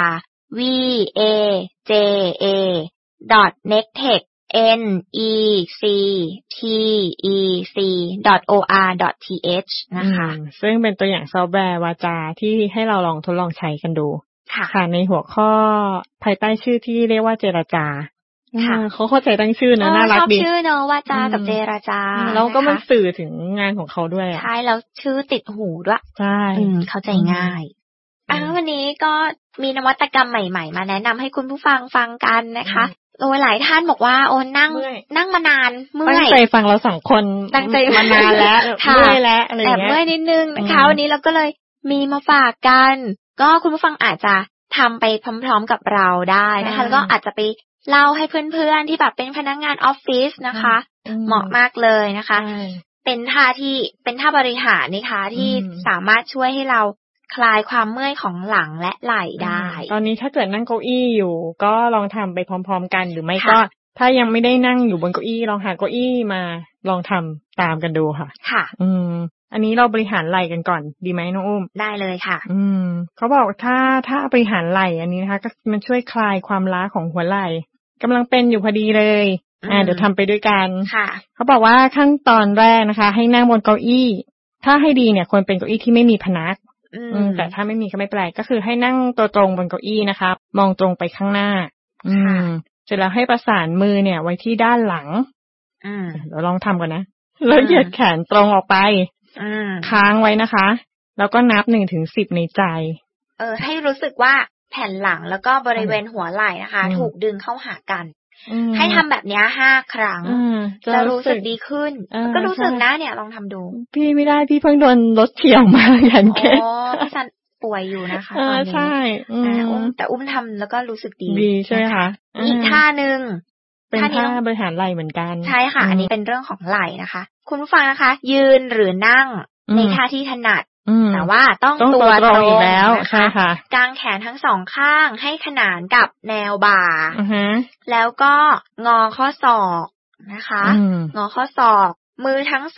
S5: vaja.nectec.or.th นะคะ
S3: ซึ่งเป็นตัวอย่างซอฟต์แวร์วาจาที่ให้เราลองทดลองใช้กันดูค่ะในหัวข้อภายใต้ชื่อที่เรียกว่าเจรจาเขาเข้าใจตั้งชื่อนะน่ารักดี
S5: ชอบชื่อเนอะวาจากับเจรจา
S3: แล้วก็มันสื่อถึงงานของเขาด้วย
S5: ใช่แล้วชื่อติดหูด้วย
S3: ใช่
S5: เข้าใจง่ายวันนี้ก็มีนวัตกรรมใหม่ๆมาแนะนำให้คุณผู้ฟังฟังกันนะคะโดยหลายท่านบอกว่าโอ้นั่งมานานเมื่อย
S3: ตั้งใจฟังเราสองคน
S5: ตั้งใจ
S3: มานานแล้วเมื่อยแล้วอะไรอย่างเงี้ย
S5: เมื่อยนิดนึงนะคะวันนี้เราก็เลยมีมาฝากกันก็คุณผู้ฟังอาจจะทำไปพร้อมๆกับเราได้นะคะแล้วก็อาจจะไปเล่าให้เพื่อนๆที่แบบเป็นพนักงานออฟฟิศนะคะเหมาะมากเลยนะคะเป็นท่าบริหารนะคะที่สามารถช่วยให้เราคลายความเมื่อยของหลังและไหล่ได้
S3: ตอนนี้ถ้าเกิดนั่งเก้าอี้อยู่ก็ลองทำไปพร้อมๆกันหรือไม่ก็ถ้ายังไม่ได้นั่งอยู่บนเก้าอี้ลองหาเก้าอี้มาลองทำตามกันดูค่ะ
S5: ค่ะ
S3: อันนี้เราบริหารไหล่กันก่อนดีไหมน้องอุ้ม
S5: ได้เลยค่ะ
S3: เขาบอกถ้าบริหารไหล่อันนี้นะคะก็มันช่วยคลายความล้าของหัวไหล่กำลังเป็นอยู่พอดีเลยเดี๋ยวทำไปด้วยกัน
S5: ค่ะ
S3: เขาบอกว่าขั้นตอนแรกนะคะให้นั่งบนเก้าอี้ถ้าให้ดีเนี่ยควรเป็นเก้าอี้ที่ไม่มีพนักแต่ถ้าไม่มีก็ไม่เป็นไรก็คือให้นั่งตัวตรงบนเก้าอี้นะคะมองตรงไปข้างหน้าเสร็จแล้วให้ประสานมือเนี่ยไว้ที่ด้านหลังเดี๋ยวลองทำกันนะแล้วเหยียดแขนตรงออกไปค้างไว้นะคะแล้วก็นับ1-10ในใจ
S5: ให้รู้สึกว่าแผ่นหลังแล้วก็บริเวณหัวไหล่นะคะถูกดึงเข้าหากันให้ทำแบบนี้5 ครั้งจะรู้สึกดีขึ้นก็รู้สึกนะเนี่ยลองทำดู
S3: พี่ไม่ได้พี่เพิ่งโดนรถเฉี่ยวมาอย่างแค่
S5: พี่ซันป่วยอยู่นะคะตอนนี้
S3: ใช่
S5: แต่อุ้มทำแล้วก็รู้สึกดี
S3: ใช่ไหมคะ
S5: อีกท่านึง
S3: เป็นท่าบริหารไหล่เหมือนกัน
S5: ใช่ค่ะอันนี้เป็นเรื่องของไหล่นะคะคุณผู้ฟังนะคะยืนหรือนั่งในท่าที่ถนัดแต่ว่าต้องตัวตรง
S3: แล้วใช่ค่ะ
S5: กางแขนทั้ง2ข้างให้ขนานกับแนวบ่าแล้วก็งอข้อศอกนะคะงอข้อศอกมือทั้ง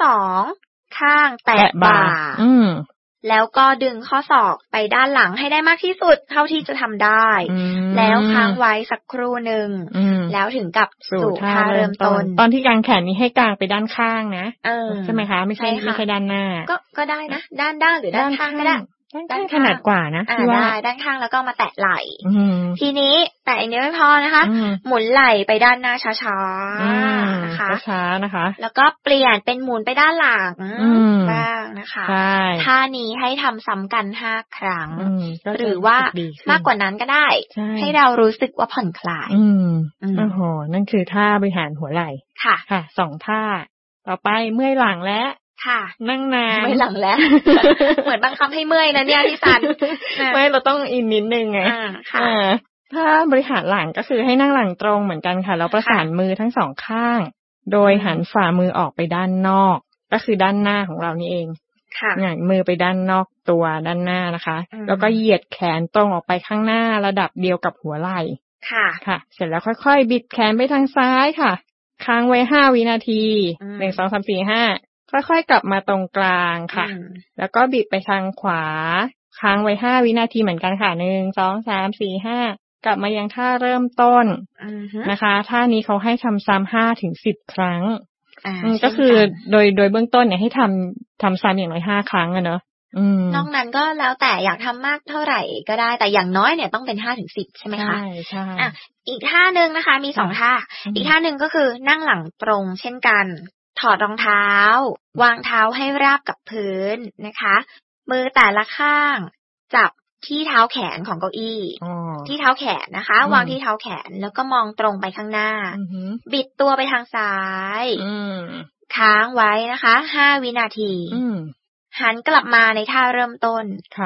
S5: 2ข้างแตะบ่าแล้วก็ดึงข้อศอกไปด้านหลังให้ได้มากที่สุดเท่าที่จะทำได้แล้วค้างไว้สักครู่หนึ่งแล้วถึงกับสู่ท่าเริ่มต้น
S3: ตอนที่กางแขนนี้ให้กางไปด้านข้างนะใช่ไหมคะไม่ใช่ด้านหน้า
S5: ก็ได้นะด้านหรือด้านข้างก็ได้
S3: ด้านถนัดกว่านะ
S5: ได้ด้านข้างแล้วก็มาแตะไหล่ทีนี้แต่อันนี้ไม่พอนะคะหมุนไหล่ไปด้านหน้าช้าๆนะคะ
S3: ช้าๆนะคะ
S5: แล้วก็เปลี่ยนเป็นหมุนไปด้านหลังบ้างนะคะท่านี้ให้ทำซ้ำกัน5 ครั้งหรือว่ามากกว่านั้นก็ได้ให้เรารู้สึกว่าผ่อนคลาย
S3: โอ้โหนั่นคือท่าบริหารหัวไหล่ค่ะ2 ท่าต่อไปเมื่อยหลังและ
S5: ค่ะ
S3: นั่งนาน
S5: ไม่หลังแล้ว เหมือนบังคับให้เมื่อยนะเนี่ยพี่ซัน
S3: ไม่เราต้องอินนิดนึงไงถ้าบริหารหลังก็คือให้นั่งหลังตรงเหมือนกันค่ะแล้วประสานมือทั้ง2 ข้างโดยหันฝ่ามือออกไปด้านนอกก็คือด้านหน้าของเรานี่เองหงายมือไปด้านนอกตัวด้านหน้านะคะแล้วก็เหยียดแขนตรงออกไปข้างหน้าระดับเดียวกับหัวไหล่ค่ะเสร็จแล้วค่อยๆบิดแขนไปทางซ้ายค่ะค้างไว้5 วินาที1 2 3 4 5ค่อยๆกลับมาตรงกลางค่ะแล้วก็บิดไปทางขวาค้างไว้5 วินาทีเหมือนกันค่ะ1 2 3 4 5กลับมายังท่าเริ่มต้นนะคะท่านี้เขาให้ทำซ้ำ5-10 ครั้งก็คือโดยเบื้องต้นเนี่ยให้ทำซ้ำอย่างน้อย5 ครั้งอะเนอะ
S5: นอกนั้นก็แล้วแต่อยากทำมากเท่าไหร่ก็ได้แต่อย่างน้อยเนี่ยต้องเป็น5-10ใช่ไหมคะ
S3: ใช่
S5: อีกท่านึงนะคะมี2 ท่าอีกท่านึงก็คือนั่งหลังตรงเช่นกันถอดรองเท้าวางเท้าให้ราบกับพื้นนะคะมือแต่ละข้างจับที่เท้าแขนของเก้าอี้ที่เท้าแขนนะคะวางที่เท้าแขนแล้วก็มองตรงไปข้างหน้าบิดตัวไปทางซ้ายค้างไว้นะคะ5 วินาทีหันกลับมาในท่าเริ่มต้น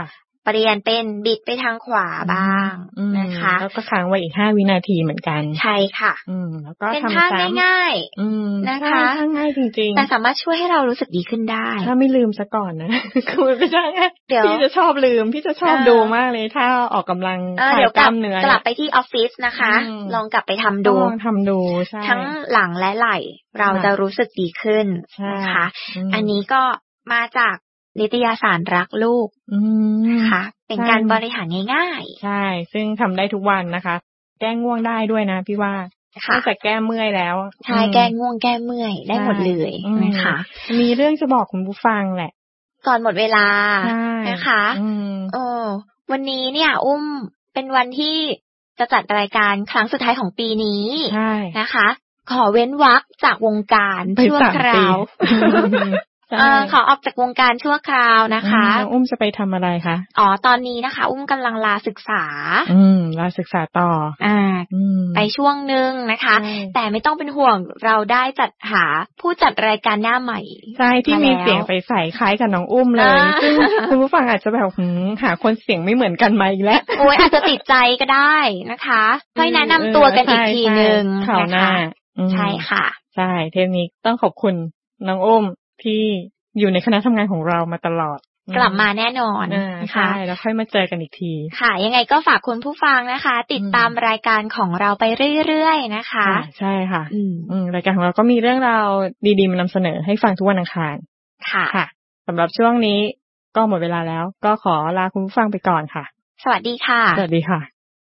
S5: เปลี่ยนเป็นบิดไปทางขวาบ้างนะคะ
S3: แล้วก็ค้างไว้อีก5 วินาทีเหมือนกัน
S5: ใช่ค่ะ
S3: แล้วก็
S5: เป็นท่าง่ายๆนะคะ
S3: ท่าง่ายจริงๆ
S5: แต่สามารถช่วยให้เรารู้สึกดีขึ้นได้
S3: ถ้าไม่ลืมซะก่อนนะคือไม่ใช่พี่จะชอบลืมพี่จะชอบดูมากเลยถ้าออกกำลังคลายกล้ามเนื้อก
S5: ลับไปที่ออฟฟิศนะคะลองกลับไปทำดู
S3: ลองทำดูใช่
S5: ทั้งหลังและไหล่เราจะรู้สึกดีขึ้นนะคะอันนี้ก็มาจากนิตยสารรักลูกนะคะเป็นการบริหารง่าย
S3: ๆใช่ซึ่งทำได้ทุกวันนะคะแก้ง่วงได้ด้วยนะพี่ว่านอกจากแก้เมื่อยแล้ว
S5: ใช่แก้ง่วงแก้เมื่อยได้หมดเลยนะคะ
S3: มีเรื่องจะบอกคุณผู้ฟังแหละ
S5: ก่อนหมดเวลานะคะวันนี้เนี่ยอุ้มเป็นวันที่จะจัดรายการครั้งสุดท้ายของปีนี้นะคะขอเว้นวรรคจากวงการชั่วคราวขอออกจากวงการชั่วคราวนะคะ
S3: อุ้มจะไปทำอะไรคะ
S5: ตอนนี้นะคะอุ้มกำลังลาศึกษา
S3: ลาศึกษาต่อ
S5: ไปช่วงนึงนะคะแต่ไม่ต้องเป็นห่วงเราได้จัดหาผู้จัดรายการหน้าใหม่
S3: ใช่ที่มีเสียงใสๆคล้ายกับน้องอุ้มเลยซึ่งคุณผู้ฟังอาจจะแบบหาคนเสียงไม่เหมือนกันมาอีกแล้ว
S5: โอ้ยอาจจะติดใจก็ได้นะคะให้แนะนำตัวกันอีกทีนึง
S3: นะคะ
S5: ใช่ค่ะ
S3: ใช่เทปนี้ต้องขอบคุณน้องอุ้มที่อยู่ในคณะทำงานของเรามาตลอด
S5: กลับมาแน่นอน
S3: นะคะใช่แล้วค่อยมาเจอกันอีกที
S5: ค่ะยังไงก็ฝากคุณผู้ฟังนะคะติดตามรายการของเราไปเรื่อยๆนะคะ
S3: ใช่ค่ะรายการของเราก็มีเรื่องราวดีๆมานำเสนอให้ฟังทุกวันอังคารค่ะสำหรับช่วงนี้ก็หมดเวลาแล้วก็ขอลาคุณผู้ฟังไปก่อนค่ะ
S5: สวัสดีค่ะ
S3: สวัสดีค่ะ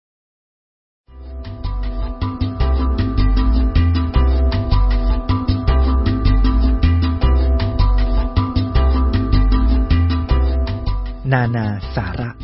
S1: นานาสาระ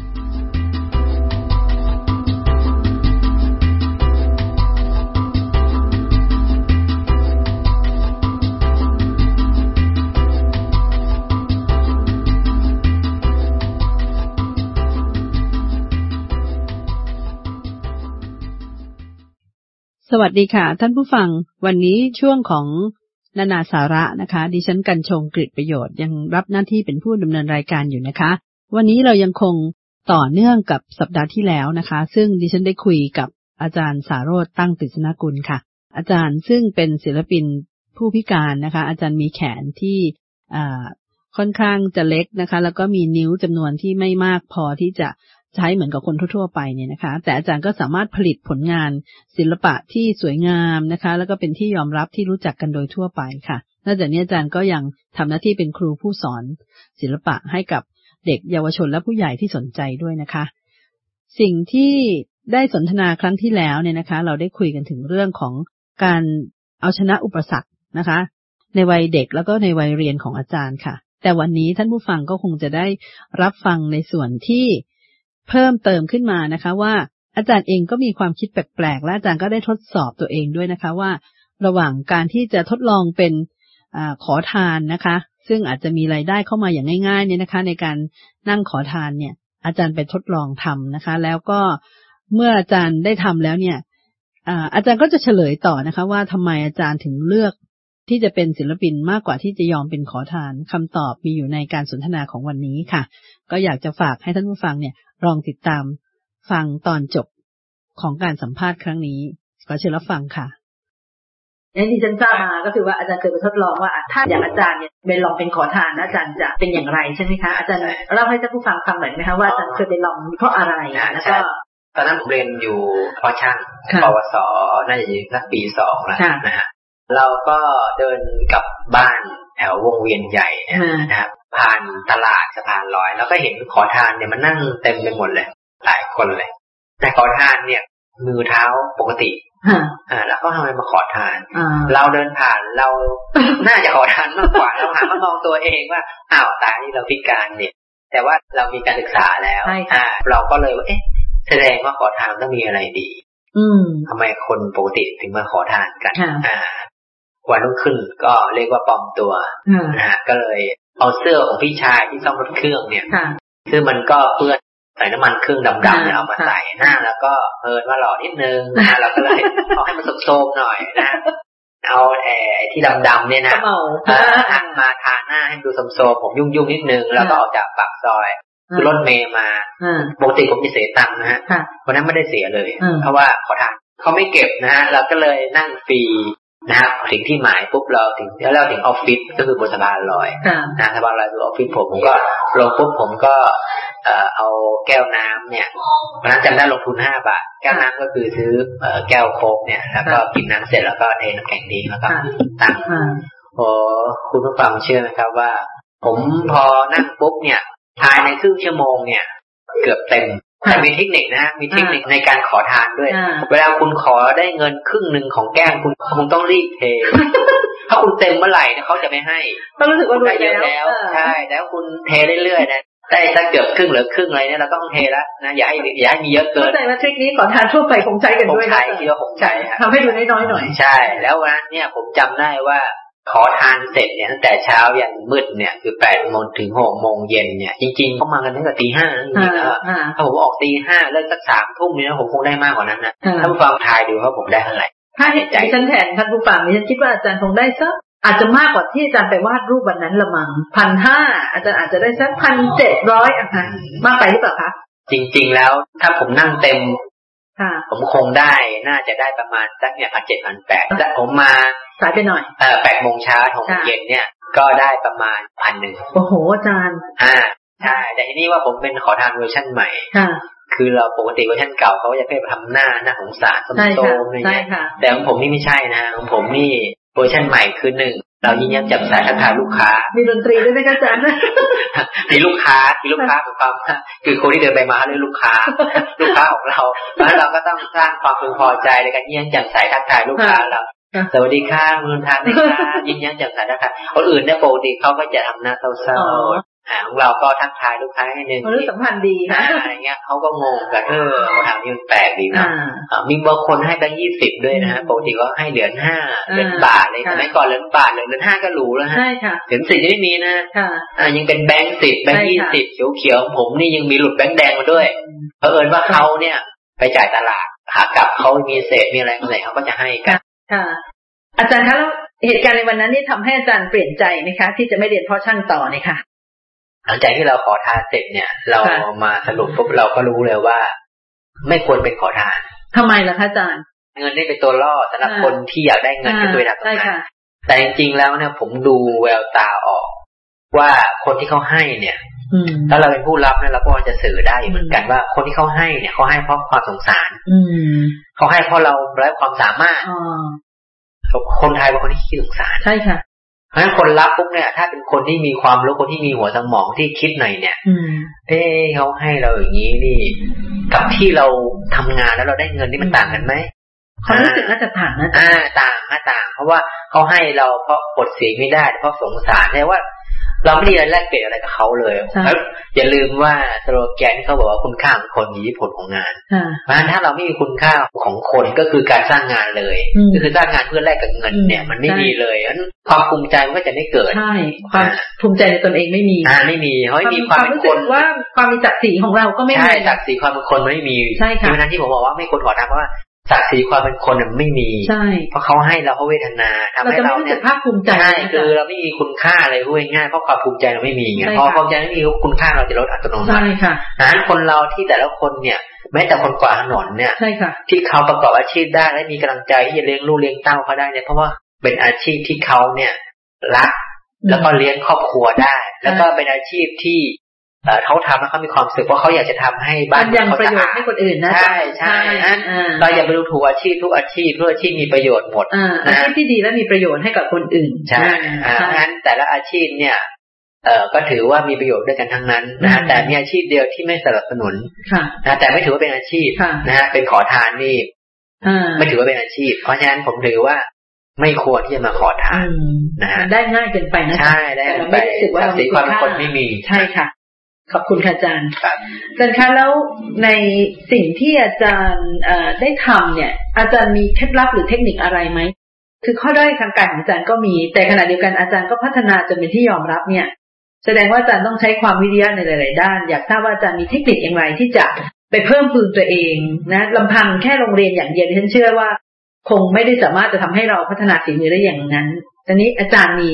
S2: สวัสดีค่ะท่านผู้ฟังวันนี้ช่วงของนานาสาระนะคะดิฉันกัญชงกฤษประโยชน์ยังรับหน้าที่เป็นผู้ดำเนินรายการอยู่นะคะวันนี้เรายังคงต่อเนื่องกับสัปดาห์ที่แล้วนะคะซึ่งดิฉันได้คุยกับอาจารย์สาโรจน์ตั้งตริษณกุลค่ะอาจารย์ซึ่งเป็นศิลปินผู้พิการนะคะอาจารย์มีแขนที่ค่อนข้างจะเล็กนะคะแล้วก็มีนิ้วจำนวนที่ไม่มากพอที่จะใช้เหมือนกับคนทั่วๆไปเนี่ยนะคะแต่อาจารย์ก็สามารถผลิตผลงานศิลปะที่สวยงามนะคะแล้วก็เป็นที่ยอมรับที่รู้จักกันโดยทั่วไปค่ะนอกจากนี้อาจารย์ก็ยังทำหน้าที่เป็นครูผู้สอนศิลปะให้กับเด็กเยาวชนและผู้ใหญ่ที่สนใจด้วยนะคะสิ่งที่ได้สนทนาครั้งที่แล้วเนี่ยนะคะเราได้คุยกันถึงเรื่องของการเอาชนะอุปสรรคนะคะในวัยเด็กแล้วก็ในวัยเรียนของอาจารย์ค่ะแต่วันนี้ท่านผู้ฟังก็คงจะได้รับฟังในส่วนที่เพิ่มเติมขึ้นมานะคะว่าอาจารย์เองก็มีความคิดแปลกๆและอาจารย์ก็ได้ทดสอบตัวเองด้วยนะคะว่าระหว่างการที่จะทดลองเป็นขอทานนะคะซึ่งอาจจะมีรายได้เข้ามาอย่างง่ายๆเนี่ยนะคะในการนั่งขอทานเนี่ยอาจารย์ไปทดลองทำนะคะแล้วก็เมื่ออาจารย์ได้ทำแล้วเนี่ยอาจารย์ก็จะเฉลยต่อนะคะว่าทำไมอาจารย์ถึงเลือกที่จะเป็นศิลปินมากกว่าที่จะยอมเป็นขอทานคำตอบมีอยู่ในการสนทนาของวันนี้ค่ะก็อยากจะฝากให้ท่านผู้ฟังเนี่ยลองติดตามฟังตอนจบของการสัมภาษณ์ครั้งนี้ขอเชิญรับฟังค่ะ
S6: นี่ที่ฉันทราบมาก็คือว่าอาจารย์เคยไปทดลองว่าถ้าอย่างอาจารย์เนี่ยไปลองเป็นขอทานอาจารย์จะเป็นอย่างไรใช่ไหมคะอาจารย์เล่าให้ท่านผู้ฟังฟังหน่อยไหมคะว่าอาจารย์เคยไปลองเพราะอะไรแล้วก็
S7: ตอนนั้นผมเรียนอยู่พอช่างปวสน่าจะอยู่สักปี 2แล้วนะฮะเราก็เดินกลับบ้านแถววงเวียนใหญ่เนี่ยนะครับผ่านตลาดสะพานลอยแล้วก็เห็นขอทานเนี่ยมันนั่งเต็มไปหมดเลยหลายคนเลยแต่ขอทานเนี่ยมือเท้าปกติแล้วก็ทำไมมาขอทานเราเดินผ่านเราน่าจะขอทานมากกว่าเราหันมามองตัวเองว่าอ้าวตายนี่เราพิการเนี่ยแต่ว่าเรามีการศึกษาแล้วเราก็เลยว่าแสดงว่าขอทานต้องมีอะไรดีทำไมคนปกติถึงมาขอทานกันวันรุ่งขึ้นก็เรียกว่าปลอมตัวนะฮะก็เลยเอาเสื้อของพี่ชายที่ซ่อมรถเครื่องเนี่ยซึ่งมันก็เปื้อนใส่น้ำมันเครื่องดำๆเนี่ยเอามาใส่หน้าแล้วก็ว่าหล่อนิดนึงนะเราก็เลยเอาให้มันโซมๆหน่อยนะเอาไอ้ที่ดำๆเนี่ยนะมาทาหน้าให้ดูโซมๆผมยุ่งๆนิดนึงแล้วก็ออกจากปากซอยคือรถเมย์มาปกติผมจะเสียตังค์นะฮะวันนั้นไม่ได้เสียเลยเพราะว่าขอทานเขาไม่เก็บนะฮะเราก็เลยนั่งฟรีนะฮะถึงที่หมายปุ๊บเราถึงแล้วเราถึงออฟฟิศก็คือบนสะพานลอยนะสะพานลอยคือออฟฟิศผมก็ลงปุ๊บผมก็เอาแก้วน้ำเนี่ยวันนั้นจำได้ลงทุน5 บาทแก้วน้ำก็คือซื้อแก้วโค้กเนี่ยแล้วก็กินน้ำเสร็จแล้วก็เทน้ำแข็งดีแล้วก็ตั้งโอ้คุณผู้ฟังเชื่อไหมครับว่าผมพอนั่งปุ๊บเนี่ยภายในครึ่งชั่วโมงเนี่ยเกือบเต็มแต่มีเทคนิคนะมีเทคนิคในการขอทานด้วยเวลาคุณขอได้เงินครึ่งนึงของแก้วคุณคงต้องรีบเทถ้าคุณเต็มเมื่อไหร่เนี่ยเขาจะไม่ให้
S6: ต้องรู้สึกว่าได้
S7: เยอะแล้วใช่แล้วคุณเทเรื่อยๆนะได้สักเกือบครึ่งหรือครึ่งอะไรเนี่ยเราต้องเทแล้วนะอย่าให้มีเยอะเกิน
S6: แต่ว่าเทคนิคขอทานทั่วไปคงใช้กันด้วยนะ
S7: ที่เราคงใช้
S6: ทำให้ดูน้อยๆหน่อย
S7: ใช่แล้ววันนั้นเนี่ยผมจำได้ว่าขอทานเสร็จเนี่ยตั้งแต่เช้ายันมืดเนี่ยคือ8 โมงถึง6 โมงเย็นเนี่ยจริงๆเขามากันตั้งแต่ตี 5จริงๆแล้วถ้าผมออกตี 5เลิกสัก3 ทุ่มเนี่ยผมคงได้มากกว่านั้นนะถ้าผู้ฟังทายดูว่าผมได้เท่าไหร่
S6: ถ้าเห็นใจฉันแทนท่านผู้ฟังนี่ฉันคิดว่าอาจารย์คงได้สักอาจจะมากกว่าที่อาจารย์ไปวาดรูปวันนั้นละมั้ง 1,500 อาจารย์อาจจะได้สัก 1,700 อ่ะค่ะมากไปหรือเปล่าคะ
S7: จริงๆแล้วถ้าผมนั่งเต็มผมคงได้น่าจะได้ประมาณสักเนี่ย 1,700-1,800 แต่ผมมา
S6: สายไปหน่อย
S7: 8 โมงเช้า6 โมงเย็นเนี่ยก็ได้ประมาณ 1,000
S6: โอ้โหอาจารย์
S7: ใช่แต่ที่นี่ว่าผมเป็นขอทานเวอร์ชั่นใหม่คือเราปกติเวอร์ชันเก่าเขาจะไปทำหน้าสงสารส้มๆอะไรเงี้ยแต่ของผมนี่ไม่ใช่นะของผมนี่เวอร์ชันใหม่คือ1เรายิ้มแย้มแจ่มใสทักทายลูกค้า
S6: มีดนตรีด้วยไหมอาจารย์
S7: มีลูกค้าของความคือคนที่เดินไปมาเรียกลูกค้าของเราแล้วเราก็ต้องสร้างความพึงพอใจในการยิ้มแย้มแจ่มใสทักทายลูกค้าเราสวัสดีค่ะคุณทานนะคะยิ้มแย้มแจ่มใสทักทายคนอื่นเนี่ยปกติเขาก็จะทำหน้าเศร้าของเราก็ทักทายลูกค้าให้นึง
S6: รู้สัมพันธ์ดีนะ
S7: อะไรเงี้ยเขาก็งงกันทางนี้มันแปลกดีนะมีบางคนให้แบงค์20ด้วยนะปกติก็ให้เหรียญ5เหรียญบาทเลยสมัยก่อนเหรียญบาทเหรียญ5ก็หรูแล้วฮะเหรียญ10ไม่มีนะยังเป็นแบงค์10แบงค์20เขียวๆผมนี่ยังมีหลุดแบงค์แดงมาด้วยเผอิญว่าเขาเนี่ยไปจ่ายตลาดหากลับเขามีเศษมีอะไรเขาก็จะให้กัน
S6: อาจารย์คะแล้วเหตุการณ์ในวันนั้นนี่ทำให้อาจารย์เปลี่ยนใจไหมคะที่จะไม่เรียนพ่อช่างต่อเนี่ยค่ะ
S7: หลังจากที่เราขอทานเสร็จเนี่ยเรามาสรุปปุ๊บเราก็รู้เลยว่าไม่ควรเป็นขอทาน
S6: ทำไมล่ะคะอาจารย์
S7: เงินนี่เป็นตัวล่อสำหรับคนที่อยากได้เงินเป็นตัวหลักสำคัญแต่จริงๆแล้วเนี่ยผมดูแววตาออกว่าคนที่เขาให้เนี่ยถ้าเราเป็นผู้รับเนี่ยเราก็จะสื่อได้เหมือนกันว่าคนที่เขาให้เนี่ยเขาให้เพราะความสงสารเขาให้เพราะเราไร้ความสามารถคนไทยเป็นคนที่ขี้สงสาร
S6: ใช่ค่ะ
S7: เพราะฉะนั้นคนรับปุ๊บเนี่ยถ้าเป็นคนที่มีความรู้คนที่มีหัวสมองที่คิดหน่อยเนี่ยเขาให้เราอย่างนี้นี่กับที่เราทำงานแล้วเราได้เงินนี่มันต่างกันไหม
S6: ความรู้สึกน่าจะต่างนะ
S7: ต่างเพราะว่าเขาให้เราเพราะอดเสียไม่ได้เพราะสงสารแต่ว่าเราไม่ได้แลกเปลี่ยนอะไรกับเขาเลยแล้วอย่าลืมว่าสโลแกนที่เขาบอกว่าคุณค่าของคนอยู่ที่ผลของงานเพราะฉะนั้นถ้าเราไม่มีคุณค่าของคนก็คือการสร้างงานเลยก็คือสร้างงานเพื่อแลกกับเงินเนี่ยมันไม่มีเลยงั้นความภูมิใจมันก็จะไม่เกิด
S6: ใช่ความภูมิใจในตนเองไม่มี
S7: ไม่มีเพราะไม่มีความเป็นคน
S6: ว่าความมีศักดิ์ศรีของเราก็ไม่มี
S7: ใช่ศักดิ์ศรีความเป็นคนไม่มี
S6: ใช่ค่ะ
S7: เพราะฉะนั้นที่ผมบอกว่าไม่ควรขอทานเพราะว่าศักดิ์ศรีความเป็นคนมันไม่มี
S6: ใช่
S7: เพราะเขาให้เราเพราะเวทนาทำให้เรา
S6: เนี่ยภาคภูมิใจ
S7: ใช่คือเราไม่มีคุณค่าอะไรพูดง่ายๆเพราะความภูมิใจเราไม่มีไงพอความภูมิใจไม่มีคุณค่าเราจะลดอัตโนมัติ
S6: ใช่ค่ะ
S7: ดังนั้นคนเราที่แต่ละคนเนี่ยแม้แต่คนกวาดถนนเนี่ย
S6: ใช่ค่ะ
S7: ที่เขาประกอบอาชีพได้และมีกำลังใจที่จะเลี้ยงลูกเลี้ยงเต้าเขาได้เนี่ยเพราะว่าเป็นอาชีพที่เขาเนี่ยรักแล้วก็เลี้ยงครอบครัวได้แล้วก็เป็นอาชีพที่เขาทำแล้วเขามีความสุขเพราะเขาอยากจะทำให้บ้าน
S6: เขาสะอาดให้คนอื่นนะ
S7: ใช่นั้นเราอย่าไปดูถูกอาชีพทุกอาชีพทุกอาชีพมีประโยชน์หมด
S6: อาชีพที่ดีและมีประโยชน์ให้กับคนอื่น
S7: ใช่งั้นแต่ละอาชีพเนี่ยก็ถือว่ามีประโยชน์ด้วยกันทั้งนั้นนะแต่มีอาชีพเดียวที่ไม่สนับสนุนนะแต่ไม่ถือว่าเป็นอาชีพนะฮะเป็นขอทานนี่ไม่ถือว่าเป็นอาชีพเพราะฉะนั้นผมถือว่าไม่ควรที่จะมาขอทานนะฮะ
S6: ได้ง่ายเกินไปนะ
S7: ใช่ได้ไปศักดิ์ศรีความเป็นคนไม่มี
S6: ใช่ค่ะขอบคุณค่ะอาจารย์อาจารย์คะแล้วในสิ่งที่อาจารย์ได้ทำเนี่ยอาจารย์มีเคล็ดลับหรือเทคนิคอะไรไหมคือข้อด้อยทางกายของอาจารย์ก็มีแต่ขณะเดียวกันอาจารย์ก็พัฒนาจนเป็นที่ยอมรับเนี่ยแสดงว่าอาจารย์ต้องใช้ความวิริยะในหลายๆด้านอยากทราบว่าอาจารย์มีเทคนิคอย่างไรที่จะไปเพิ่มพูนตัวเองนะลำพังแค่โรงเรียนอย่างเดียวฉันเชื่อว่าคงไม่ได้สามารถจะทำให้เราพัฒนาฝีมือได้อย่างนั้นทีนี้อาจารย์มี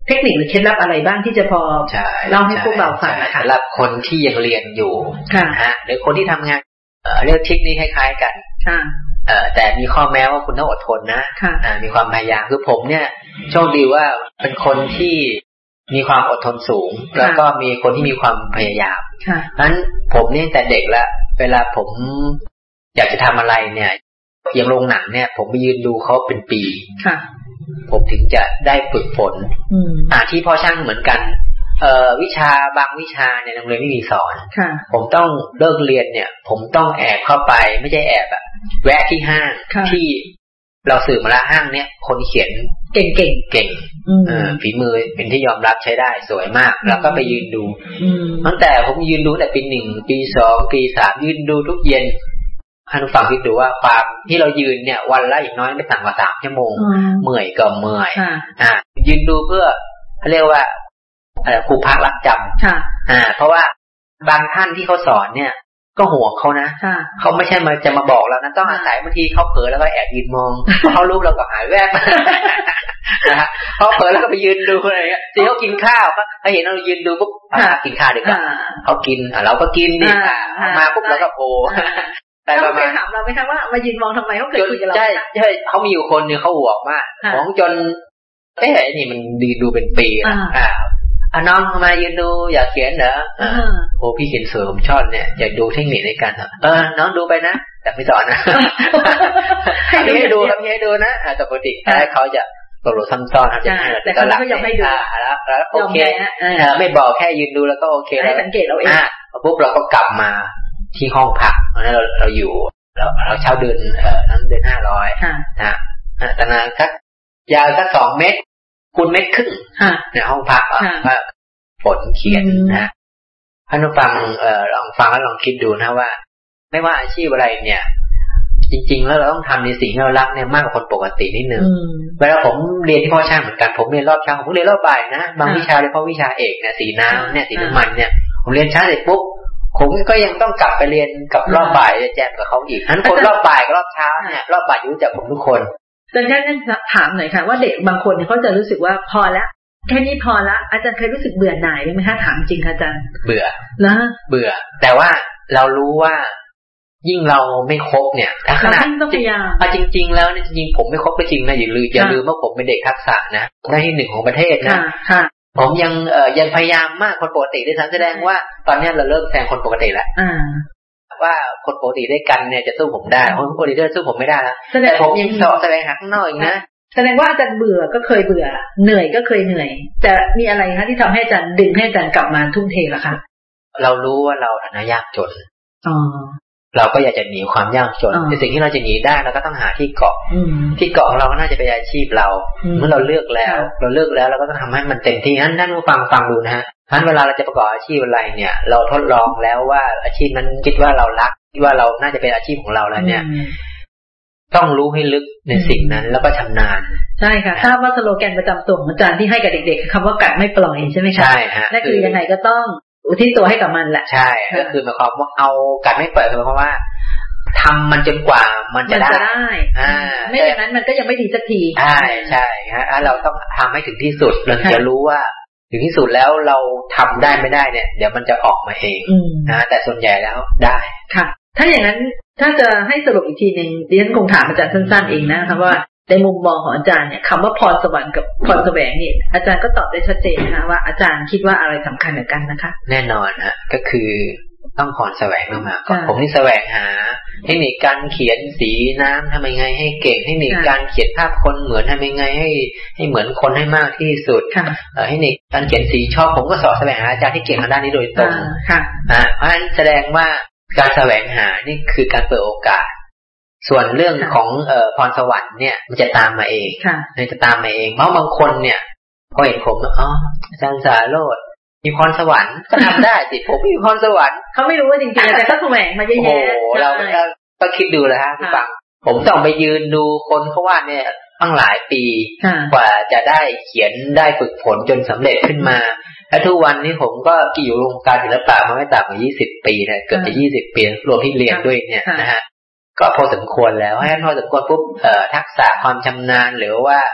S6: เทคนิคหรือเคล็ดลับอะไรบ้างที่จะพอเล่าให้พวกเราฟังนะคะ
S7: สำหรับคนที่ยังเรียนอยู่นะฮะหรือคนที่ทำงานเรียกเทคนิคคล้ายๆกันแต่มีข้อแม้ว่าคุณต้องอดทนนะมีความพยายามคือผมเนี่ยโชคดีว่าเป็นคนที่มีความอดทนสูงแล้วก็มีคนที่มีความพยายามนั้นผมเนี่ยแต่เด็กละเวลาผมอยากจะทำอะไรเนี่ยอย่างโรงหนังเนี่ยผมไปยืนดูเขาเป็นปีผมถึงจะได้ฝึกฝนที่พ่อช่างเหมือนกันวิชาบางวิชาเนี่ยโรงเรียนไม่มีสอนผมต้องเลิกเรียนเนี่ยผมต้องแอบเข้าไปไม่ใช่แอบอะแวะที่ห้างที่เราสืบมาแล้วห้างเนี่ยคนเขียนเก่งฝีมือเป็นที่ยอมรับใช้ได้สวยมากแล้วก็ไปยืนดูตั้งแต่ผมยืนดูแต่ปี1ปี2ปี3ยืนดูทุกเย็นท่านฟังคิดดูว่าความที่เรายืนเนี่ยวันละอย่างน้อยไม่ต่ำกว่า3 ชั่วโมงเมื่อยก็เมื่อยยืนดูเพื่อเรียกว่าครูพักรักจำเพราะว่าบางท่านที่เขาสอนเนี่ยก็ห่วงเขานะเขาไม่ใช่จะมาบอกเรานะต้องอาศัยบางทีเขาเผลอแล้วก็แอบยืนมองเขารู้เราก็หายแวบนะเขาเผลอแล้วก็ไปยืนดูอะไรเงี้ยที่เขากินข้าวก็เขาเห็นเรายืนดูปุ๊บกินข้าวดีกว่าเขากินเราก็กินดิมาปุ๊บเราก็โผล่แต่ประมาณ
S6: ถามเราไหมคะว่ามายืนมองทำไมเขาเคยคุยกับเรา
S7: ใช่เขามีอยู่คนนึงเขาห่วงมากของจนนี่มันดีดูเป็นปีน้องมายืนดูอยากเขียนเหรอโอ้พี่เขียนสวยผมชอบเนี่ยอยากดูเทคนิคในการน้องดูไปนะแต่ไม่สอนนะให้ดูครับให้ดูนะแต่ปกติเขาจะตกหลุดซ้ำซ้อนครับจะให้
S6: แต่เขาไม่ยอมให้ดู
S7: แล้วโอเคไม่บอกแค่ยืนดูแล้วก็โอเคแล้ว
S6: สังเกตเราเอง
S7: ปุ๊บเราก็กลับมาที่ห้องพักนั้นเราอยู่เราเช่าเดือนนั้นเดือน500นะตารางสักยาวสัก2 เมตรคูณ1.5 เมตรในห้องพักก็ฝนเขียนนะท่านผู้ฟังลองฟังแล้วลองคิดดูนะว่าไม่ว่าอาชีพอะไรเนี่ยจริงๆแล้วเราต้องทำในสิ่งที่เรารักเนี่ยมากกว่าคนปกตินิดนึงเวลาผมเรียนที่พ่อช่างเหมือนกันผมเรียนรอบเช้าผมเรียนรอบบ่ายนะบางวิชาเลยเพราะวิชาเอกเนี่ยสีน้ำเนี่ยสีน้ำมันเนี่ยผมเรียนช้าเสร็จปุ๊บผมก็ยังต้องกลับไปเรียนกับรอบบ่ายแจมกับเขาอีกทั้งคนรอบบ่ายกับรอบเช้าเนี่ยรอบบ่ายรู้จักผมทุกคน
S6: อาจารย์ถามหน่อยค่ะว่าเด็กบางคนเนี่ยเขาจะรู้สึกว่าพอแล้วแค่นี้พอละอาจารย์เคยรู้สึกเบื่อหน่ายไหมคะถามจริงค่ะอาจารย์
S7: เบื่อ
S6: นะ
S7: เบื่อแต่ว่าเรารู้ว่ายิ่งเราไม่ครบเนี่ยขนาดจริงๆแล้วเนี่ยจริงๆผมไม่ครบก็จริงนะอย่าลืมว่าผมเป็นเด็กทักษะนะได้ที่1ของประเทศนะผมยังพยายามมากคนปกติด้วยซ้ำแสดงว่าตอนนี้เราเริ่มแซงคนปกติแล้วว่าคนปกติด้วยกันเนี่ยจะสู้ผมได้คนปกติด้วยสู้ผมไม่ได้แล้วแต่ผมยังสอบแสดงหาข้างนอกอีกนะ
S6: แสดงว่าอาจารย์เบื่อก็เคยเบื่อเหนื่อยก็เคยเหนื่อยแต่มีอะไรคะที่ทำให้อาจารย์ดึงให้อาจารย์กลับมาทุ่มเทล่ะคะ
S7: เรารู้ว่าเราฐานะยากจนเราก็อยากจะหนีความยากจนแต่สิ่งที่เราจะหนีได้เราก็ต้องหาที่เกาะที่เกาะของเราก็น่าจะเป็นอาชีพเราเมื่อเราเลือกแล้วเราก็ต้องทำให้มันเต็มที่ท่านผู้ฟังดูนะฮะท่านเวลาเราจะประกอบอาชีพอะไรเนี่ยเราทดลองแล้วว่าอาชีพนั้นคิดว่าเรารักคิดว่าเราน่าจะเป็นอาชีพของเราแล้วเนี่ยต้องรู้ให้ลึกในสิ่งนั้นแล้วก็ชำนาญ
S6: ใช่ค่ะทราบว่าสโลแกนประจำตัวของอาจารย์ที่ให้กับเด็กๆคำว่ากัดไม่ปล่อยใช่ไหมคะ
S7: ใช่ฮะ
S6: นั่นคือยังไงก็ต้องอุทิศตัวให้กับมันแหละ
S7: ใช่ก็คือหมายความว่าเอากัดไม่ปล่อยหมายความว่าทำมันจนกว่ามันจะได้
S6: ไม่อย่างนั้นมันก็ยังไม่ดีสักที
S7: ใช่ฮะเราต้องทำให้ถึงที่สุดเราจะรู้ว่าถึงที่สุดแล้วเราทำได้ไม่ได้เนี่ยเดี๋ยวมันจะออกมาเองนะแต่ส่วนใหญ่แล้วได้
S6: ค่ะถ้าอย่างนั้นถ้าจะให้สรุปอีกทีนึงดิฉันคงถามอาจารย์สั้นๆเองนะครับว่าในมุมมองของอาจารย์เนี่ยคำว่าพรสวรรค์กับพรแสวงนี่อาจารย์ก็ตอบได้ชัดเจนนะคะว่าอาจารย์คิดว่าอะไรสำคัญกว่ากันนะคะ
S7: แน่นอนฮะก็คือต้องพรแสวงมาผมนี่แสวงหาเทคนิคการเขียนสีน้ำทำยังไงให้เก่งเทคนิคการเขียนภาพคนเหมือนทำยังไงให้เหมือนคนให้มากที่สุดเทคนิคการเขียนสีชอบผมก็สอบแสวงหาอาจารย์ที่เก่งทางด้านนี้โดยตรงเพราะฉะนั้นแสดงว่าการแสวงหานี่คือการเปิดโอกาสส่วนเรื่องของพรสวรรค์เนี่ยมันจะตามมาเองมันจะตามมาเองเพราะบางคนเนี่ยพอเห็นผมอาจารย์สาโรจน์มีพรสวรรค์ก็ทำได้สิผมมีพรสวรรค์
S6: เขาไม่รู้ว่าจริงๆแต่ก็แสวงมาเยอะแยะ
S7: เราก็คิดดูเลยฮะพี่ฟังผมต้องไปยืนดูคนเขาวาดเนี่ยตั้งหลายปีกว่าจะได้เขียนได้ฝึกฝนจนสำเร็จขึ้นมาและทุกวันนี้ผมก็อยู่วงการศิลปะมาไม่ต่ำกว่า20 ปีนะเกือบจะ20 ปีรวมที่เรียนด้วยเนี่ยนะฮะก็พอสมควรแล้วให้พอสมควรปุ๊บทักษะความชำนาญหรือว่า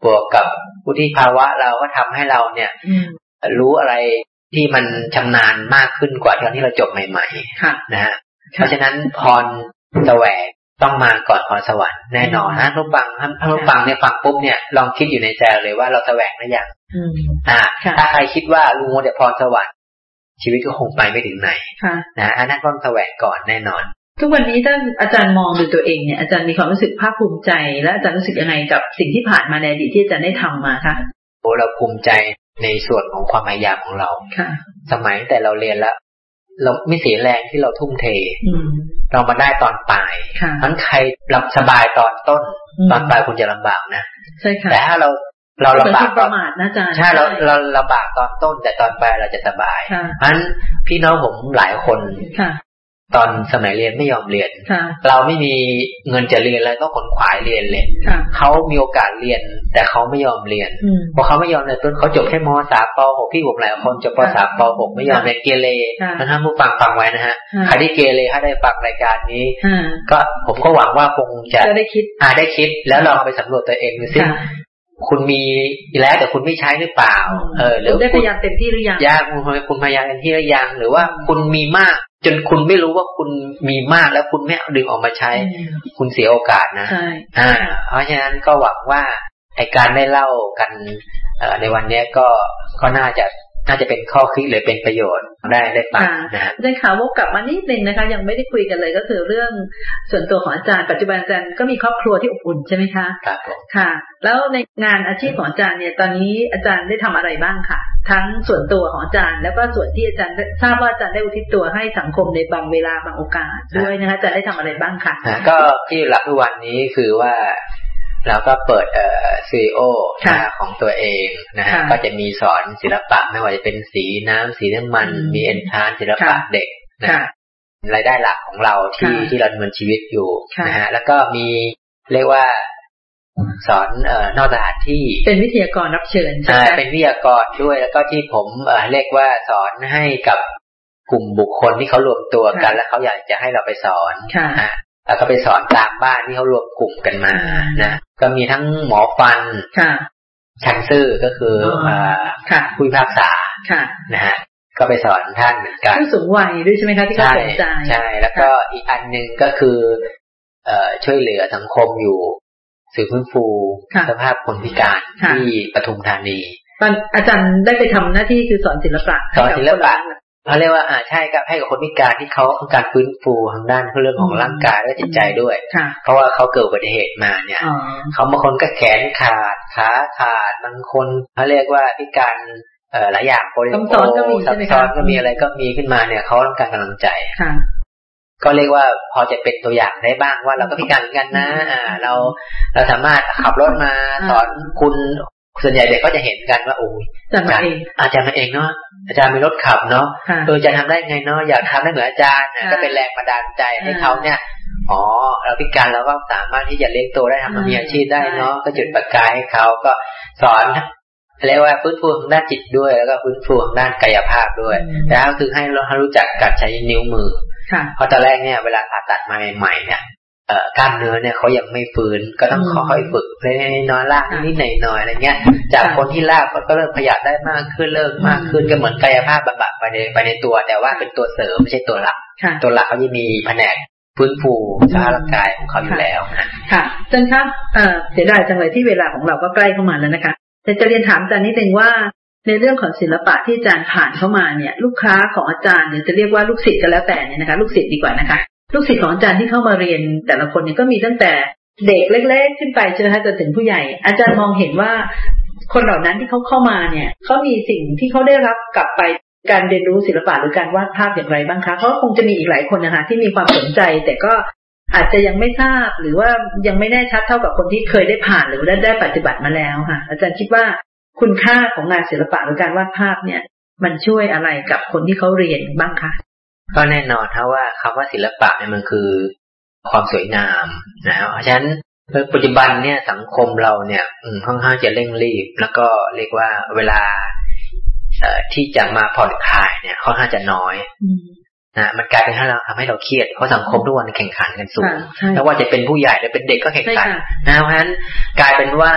S7: บวกกับวุฒิภาวะเราก็ทำให้เราเนี่ยรู้อะไรที่มันชำนาญมากขึ้นกว่าตอนที่เราจบใหม่ๆนะฮะเพราะฉะนั้นพรแสวงต้องมาก่อนพรสวรรค์แน่นอนนะผู้ฟังเนี่ยฟังปุ๊บเนี่ยลองคิดอยู่ในใจเลยว่าเราแสวงหรือยังถ้าใครคิดว่ารู้แต่พรสวรรค์ชีวิตก็คงไปไม่ถึงไหนนะอันนั้นต้องแสวงก่อนแน่นอน
S6: ทุกวันนี้ท่านอาจารย์มองดูตัวเองเนี่ยอาจารย์มีความรู้สึกภาคภูมิใจและอาจารย์รู้สึกยังไงกับสิ่งที่ผ่านมาในอดีตที่อาจารย์ได้ทำมาคะ
S7: เราภูมิใจในส่วนของความพยายามของเราสมัยแต่เราเรียนแล้วเราไม่เสียแรงที่เราทุ่มเทเรามาได้ตอนปลายนั้นใครรับสบายตอนต้นตอนปลายคุณจะลำบากนะ
S6: ใช่ค่ะ
S7: แต่ถ้าเราลำบาก
S6: ประมาทนะอาจารย์
S7: ใช่เราลำบากตอนต้นแต่ตอนปลายเราจะสบายเพราะฉะนั้นพี่น้องผมหลายคนตอนสมัยเรียนไม่ยอมเรียนเราไม่มีเงินจะเรียนเลยต้องขนขวายเรียนเลยเขามีโอกาสเรียนแต่เขาไม่ยอมเรียนเพราะเขาไม่ยอมเรียนต้นเขาจบแค่ม.3 ป.6 พี่ผมหลายคนจบป.3 ป.6 ไม่ยอมเรียนเกเรท่านผู้ฟังไว้นะฮะใครที่เกเรถ้าได้ฟังรายการนี้ก็ผมก็หวังว่าคงจะ
S6: ได้คิด
S7: แล้วลองเอาไปสำรวจตัวเองดูซิคุณมีแล้วแต่คุณไม่ใช้หรือเปล่า
S6: หรือได้พยายามเต็มที่หรือยัง
S7: คุณพยายามเต็มที่หรือยังหรือว่าคุณมีมากจนคุณไม่รู้ว่าคุณมีมากแล้วคุณไม่ดึงออกมาใช้คุณเสียโอกาสนะเพราะฉะนั้นก็หวังว่าไอ้การได้เล่ากันในวันนี้ก็น่าจะเป็นข้อคิดหรือเป็นประโยชน์ได้ฟังนะ
S6: ได้ข่าววกกลับมานิดนึงนะคะยังไม่ได้คุยกันเลยก็คือเรื่องส่วนตัวของอาจารย์ปัจจุบันอาจารย์ก็มีครอบครัวที่อบอุ่นใช่ไหมคะ
S7: ครับ
S6: ค่ะแล้วในงานอาชีพของอาจารย์เนี่ยตอนนี้อาจารย์ได้ทำอะไรบ้างค่ะทั้งส่วนตัวของอาจารย์แล้วก็ส่วนที่อาจารย์ทราบว่าอาจารย์ได้อุทิศตัวให้สังคมในบางเวลาบางโอกาสด้วยนะคะอาจารย์ได้ทำอะไรบ้างค่ะ
S7: ก็ที่หลักทุกวันนี้คือว่าเราก็เปิดCEO ของตัวเองนะฮะก็จะมีสอนศิลปะไม่ว่าจะเป็นสีน้ำสีน้ำมันมีเอนทานศิลปะเด็กนะรายได้หลักของเราที่เราดำเนินชีวิตอยู่นะฮะแล้วก็มีเรียกว่าสอนนอกสถานที่
S6: เป็นวิทยากรรับเชิญใช่ไหม
S7: เป็นวิทยากรด้วยแล้วก็ที่ผมเรียกว่าสอนให้กับกลุ่มบุคคลที่เขารวมตัวกันแล้วเขาอยากจะให้เราไปสอนแล้วก็ไปสอนตามบ้านที่เขารวมกลุ่มกันมานะก็มีทั้งหมอฟันชันซื่อก็คือผู้พิพากษานะฮะก็ไปสอนท่านเหมือนกัน
S6: ผู้สูงวัยด้วยใช่ไหมคะที่เขาสนใจ
S7: ใช่แล้วก็อีกอันนึงก็คือช่วยเหลือสังคมอยู่สื่อฟื้นฟูสภาพคนพิการที่ปทุมธานี
S6: ตอนอาจารย์ได้ไปทำหน้าที่คือสอนศิลปะ
S7: เขาเรียกว่าใช่ครับให้กับคนพิการที่เขาต้องการฟื้นฟูทางด้านเรื่องของร่างกายและจิตใจด้วยเพราะว่าเขาเกิดอุบัติเหตุมาเนี่ยเขาบางคนก็แขนขาดขาขาดบางคนเขาเรียกว่าพิการหลายอย่าง
S6: ซับซ้อนก็มีใช่ไหมคะ
S7: ก็มีอะไรก็มีขึ้นมาเนี่ยเขาต้องการกำลังใจก็เรียกว่าพอจะเป็นตัวอย่างได้บ้างว่าเราก็พิการเหมือนกันนะเราสามารถขับรถมาสอนคุณส่วนใหญ่เด็กก็จะเห็นกันว่าโอ้ยอาจารย์มาเองเนาะอาจารย์มีรถขับเนาะจะทำได้ไงเนาะอยากทำได้เหมือนอาจารย์ก็เป็นแรงบันดาลใจให้เขาเนี่ยเราพิการเราก็สามารถที่จะเลี้ยงตัวได้ทำมีอาชีพได้เนาะก็จุดประกายให้เขาก็สอนเรียกว่าฟื้นฟูทางด้านจิตด้วยแล้วก็ฟื้นฟูทางด้านกายภาพด้วยแต่ก็คือให้เรารู้จักการใช้นิ้วมือเพราะตอนแรกเนี่ยเวลาผ่าตัดมาใหม่ๆเนี่ยกล้ามเนื้อเนี่ยเขายังไม่ฟื้นก็ต้องค่อยๆฝึกเล็กน้อยลากนิดหน่อยอะไรเงี้ยจากคนที่ลากก็เริ่มขยับได้มากขึ้นเริ่มมากขึ้นก็เหมือนกายภาพบำบัดไปในตัวแต่ว่าเป็นตัวเสริมไม่ใช่ตัวหลักตัวหลักเขาจะมีแผนกฟื้นฟูสภาพร่างกายของเขาอยู่แล้ว
S6: ค่ะอาจารย์คะเสียดายจังเลยที่เวลาของเราก็ใกล้เข้ามาแล้วนะคะแต่จะเรียนถามอาจารย์นิดนึงว่าในเรื่องของศิลปะที่อาจารย์ผ่านเข้ามาเนี่ยลูกค้าของอาจารย์หรือจะเรียกว่าลูกศิษย์ก็แล้วแต่เนี่ยนะคะลูกศิษย์ดีกว่านะคะลูกศิษย์ของอาจารย์ที่เข้ามาเรียนแต่ละคนเนี่ยก็มีตั้งแต่เด็กเล็กๆขึ้นไปจนถึงผู้ใหญ่อาจารย์มองเห็นว่าคนเหล่านั้นที่เขาเข้ามาเนี่ยเขามีสิ่งที่เขาได้รับกลับไปการเรียนรู้ศิลปะหรือการวาดภาพอย่างไรบ้างคะเขาคงจะมีอีกหลายคนนะคะที่มีความสนใจแต่ก็อาจจะยังไม่ทราบหรือว่ายังไม่แน่ชัดเท่ากับคนที่เคยได้ผ่านหรือได้ปฏิบัติมาแล้วค่ะอาจารย์คิดว่าคุณค่าของงานศิลปะหรือการวาดภาพเนี่ยมันช่วยอะไรกับคนที่เขาเรียนบ้างคะ
S7: ก็แน่นอนครับว่าคำว่าศิลปะเนี่ยมันคือความสวยงามนะเพราะฉะนั้นปัจจุบันเนี่ยสังคมเราเนี่ยค่อนข้างจะเร่งรีบแล้วก็เรียกว่าเวลาที่จะมาผ่อนคลายเนี่ยค่อนข้างจะน้อยนะมันกลายเป็นทำให้เราเครียดเพราะสังคมทุกวันแข่งขันกันสูงไม่ว่าจะเป็นผู้ใหญ่หรือเป็นเด็กก็แข่งขันนะเพราะฉะนั้นกลายเป็นว่า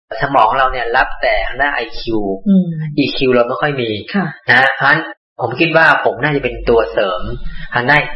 S7: สมองเราเนี่ยรับแต่ทางด้าน IQ EQ เราไม่ค่อยมีนะเพราะฉะนั้นผมคิดว่าผมน่าจะเป็นตัวเสริมทางด้าน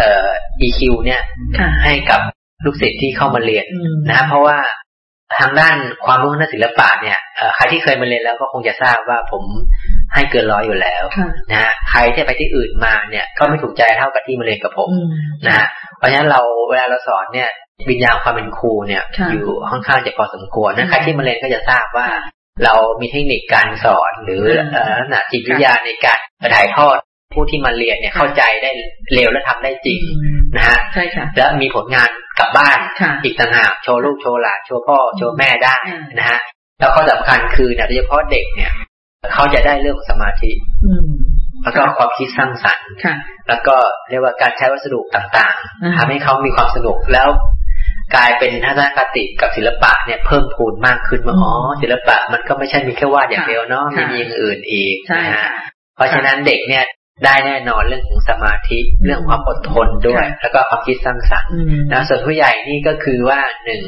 S7: EQ เนี่ยให้กับลูกศิษย์ที่เข้ามาเรียนนะเพราะว่าทางด้านความรู้ด้านศิลปะเนี่ยใครที่เคยมาเรียนแล้วก็คงจะทราบว่าผมให้เกิน100อยู่แล้วนะฮะใครที่ไปที่อื่นมาเนี่ยก็ไม่ถูกใจเท่ากับที่มาเรียนกับผมนะเพราะฉะนั้นเราเวลาเราสอนเนี่ยวิญญาณความเป็นครูเนี่ยอยู่ค่อนข้างจะพอสมควรนะใครที่มาเรียนก็จะทราบว่าเรามีเทคนิคการสอนหรือลักษณะจิตวิทยาในการถ่ายทอดผู้ที่มาเรียนเนี่ยเข้าใจได้เร็วและทำได้จริงนะฮะใช่ค่ะแล้วมีผลงานกลับบ้านอีกต่างหากโชว์ลูกโชว์หลานโชว์พ่อโชว์แม่ได้นะฮะแล้วข้อสำคัญคือโดยเฉพาะเด็กเนี่ยเขาจะได้เรื่องสมาธิแล้วก็ความคิดสร้างสรรค์แล้วก็เรียกว่าการใช้วัสดุต่างๆทำให้เขามีความสนุกแล้วกลายเป็นทัศนคติกับศิลปะเนี่ยเพิ่มพูนมากขึ้นว่าศิลปะมันก็ไม่ใช่มีแค่วาดอย่างเดียวเนาะมีอย่างอื่นอีกนะฮะเพราะฉะนั้นเด็กเนี่ยได้แน่นอนเรื่องของสมาธิเรื่องความอดทนด้วยแล้วก็ความคิดสร้างสรรค์นะส่วนผู้ใหญ่นี่ก็คือว่า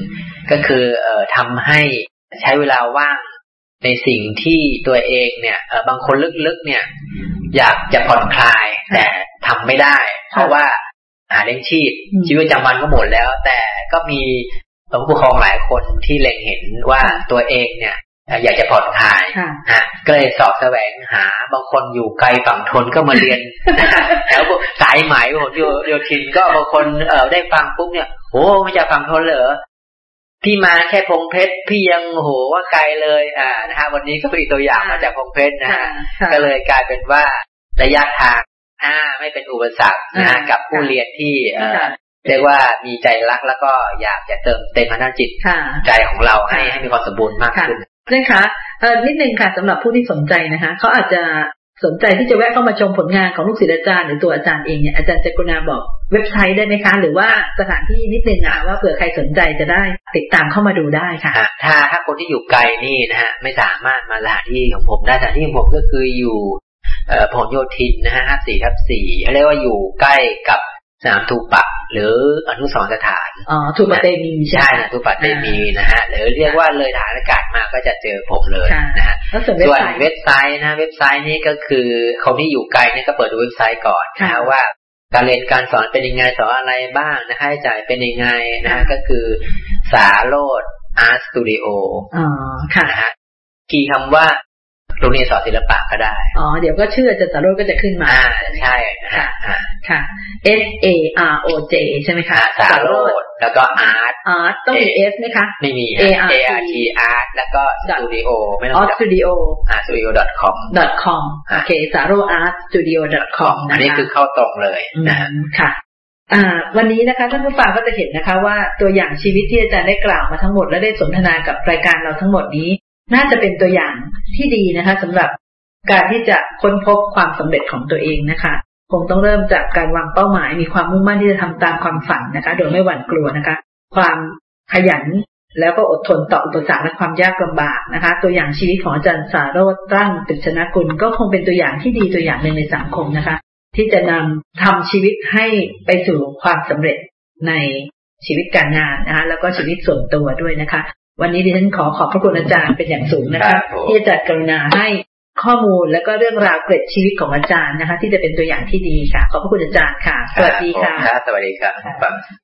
S7: 1ก็คือทำให้ใช้เวลาว่างในสิ่งที่ตัวเองเนี่ยบางคนลึกๆเนี่ยอยากจะผ่อนคลายแต่ทำไม่ได้เพราะว่าหาเลี้ยงชีพประจำวันก็หมดแล้วแต่ก็มีผู้ปกครองหลายคนที่เล็งเห็นว่าตัวเองเนี่ยอยากจะผ่อนคลายก็เลยสอบแสวงหาบางคนอยู่ไกลฝั่งทนก็มาเรียนแถวสายไหมผมโยธินก็บางคนได้ฟังปุ๊บเนี่ยโอ้ไม่จะฝั่งทนเหรอพี่มาแค่พงเพชรพี่ยังโหว่าไกลเลยนะฮะวันนี้ก็มีตัวอย่างมาจากพงเพชรนะฮะก็เลยกลายเป็นว่าระยะทางไม่เป็นอุปสรรคนะกับผู้เรียนที่เรียกว่ามีใจรักแล้วก็อยากจะเติมเต็มพลังจิตใจของเราให้มีความสมบูรณ์มากขึ้น
S6: นะคะนิดนึงค่ะสำหรับผู้ที่สนใจนะคะเขาอาจจะสนใจที่จะแวะเข้ามาชมผลงานของลูกศิษย์อาจารย์หรือตัวอาจารย์เองเนี่ยอาจารย์จะกรุณาบอกเว็บไซต์ได้ไหมคะหรือว่าสถานที่นิดนึงว่าเผื่อใครสนใจจะได้ติดตามเข้ามาดูได้ค่ะ
S7: ถ้าคนที่อยู่ไกลนี่นะฮะไม่สามารถมาสถานที่ของผมได้สถานที่ของผมก็คืออยู่พหลโยธินนะฮะ 54/4เรียกว่าอยู่ใกล้กับสนามทูปะหรืออนุสรณ์สถาน
S6: ทูปะเตมี
S7: ใช่นะทูปะเตมีนะฮะหรือเรียกว่าเลยฐานอากาศมาก็จะเจอผมเลยนะฮะส่วนเว็บไซต์นะเว็บไซต์นี้ก็คือคนที่อยู่ไกลเนี่ยก็เปิดดูเว็บไซต์ก่อนนะว่าการเรียนการสอนเป็นยังไงสอนอะไรบ้างนะค่าใช้จ่ายเป็นยังไงนะก็คือสาโรจน์อาร์ตสตูดิโอนะฮะคีย์คำว่าโรงเรียนสอนศิลปะก็ได้
S6: เดี๋ยวก็ชื่ออาจารย์สาโรจน์ก็จะขึ้นมา
S7: ใช่
S6: ค่ะ SAROJ ใช่ไหมคะ
S7: สาโรจน์แล้วก็อาร์ต
S6: ต้องมี S ไหมคะ
S7: ไม่มี ART อาร์ตแล้วก็สตูดิโอไม่ต้อง
S6: สตูดิโอ
S7: studio.com
S6: โอเคสาโรจน์ artstudio.com
S7: อันนี้คือเข้าตรงเลยนะ
S6: ค่ะวันนี้นะคะท่านผู้ฟังก็จะเห็นนะคะว่าตัวอย่างชีวิตที่อาจารย์ได้กล่าวมาทั้งหมดและได้สนทนากับรายการเราทั้งหมดนี้น่าจะเป็นตัวอย่างที่ดีนะคะสำหรับการที่จะค้นพบความสำเร็จของตัวเองนะคะคงต้องเริ่มจากการวางเป้าหมายมีความมุ่งมั่นที่จะทำตามความฝันนะคะโดยไม่หวั่นกลัวนะคะความขยันแล้วก็อดทนต่ออุปสรรคและความยากลำบากนะคะตัวอย่างชีวิตของอาจารย์สาโรจน์ตั้งตฤษณกุลก็คงเป็นตัวอย่างที่ดีตัวอย่างหนึ่งในสังคมนะคะที่จะนำทำชีวิตให้ไปสู่ความสำเร็จในชีวิตการงานนะคะแล้วก็ชีวิตส่วนตัวด้วยนะคะวันนี้ดิฉันขอบพระคุณอาจารย์เป็นอย่างสูงนะคะที่อาจารย์กรุณาให้ข้อมูลและก็เรื่องราวเกร็ดชีวิตของอาจารย์นะคะที่จะเป็นตัวอย่างที่ดีค่ะขอบพระคุณอาจารย์ค่ะสวัสดีค่ะ
S7: สวัสดีครับ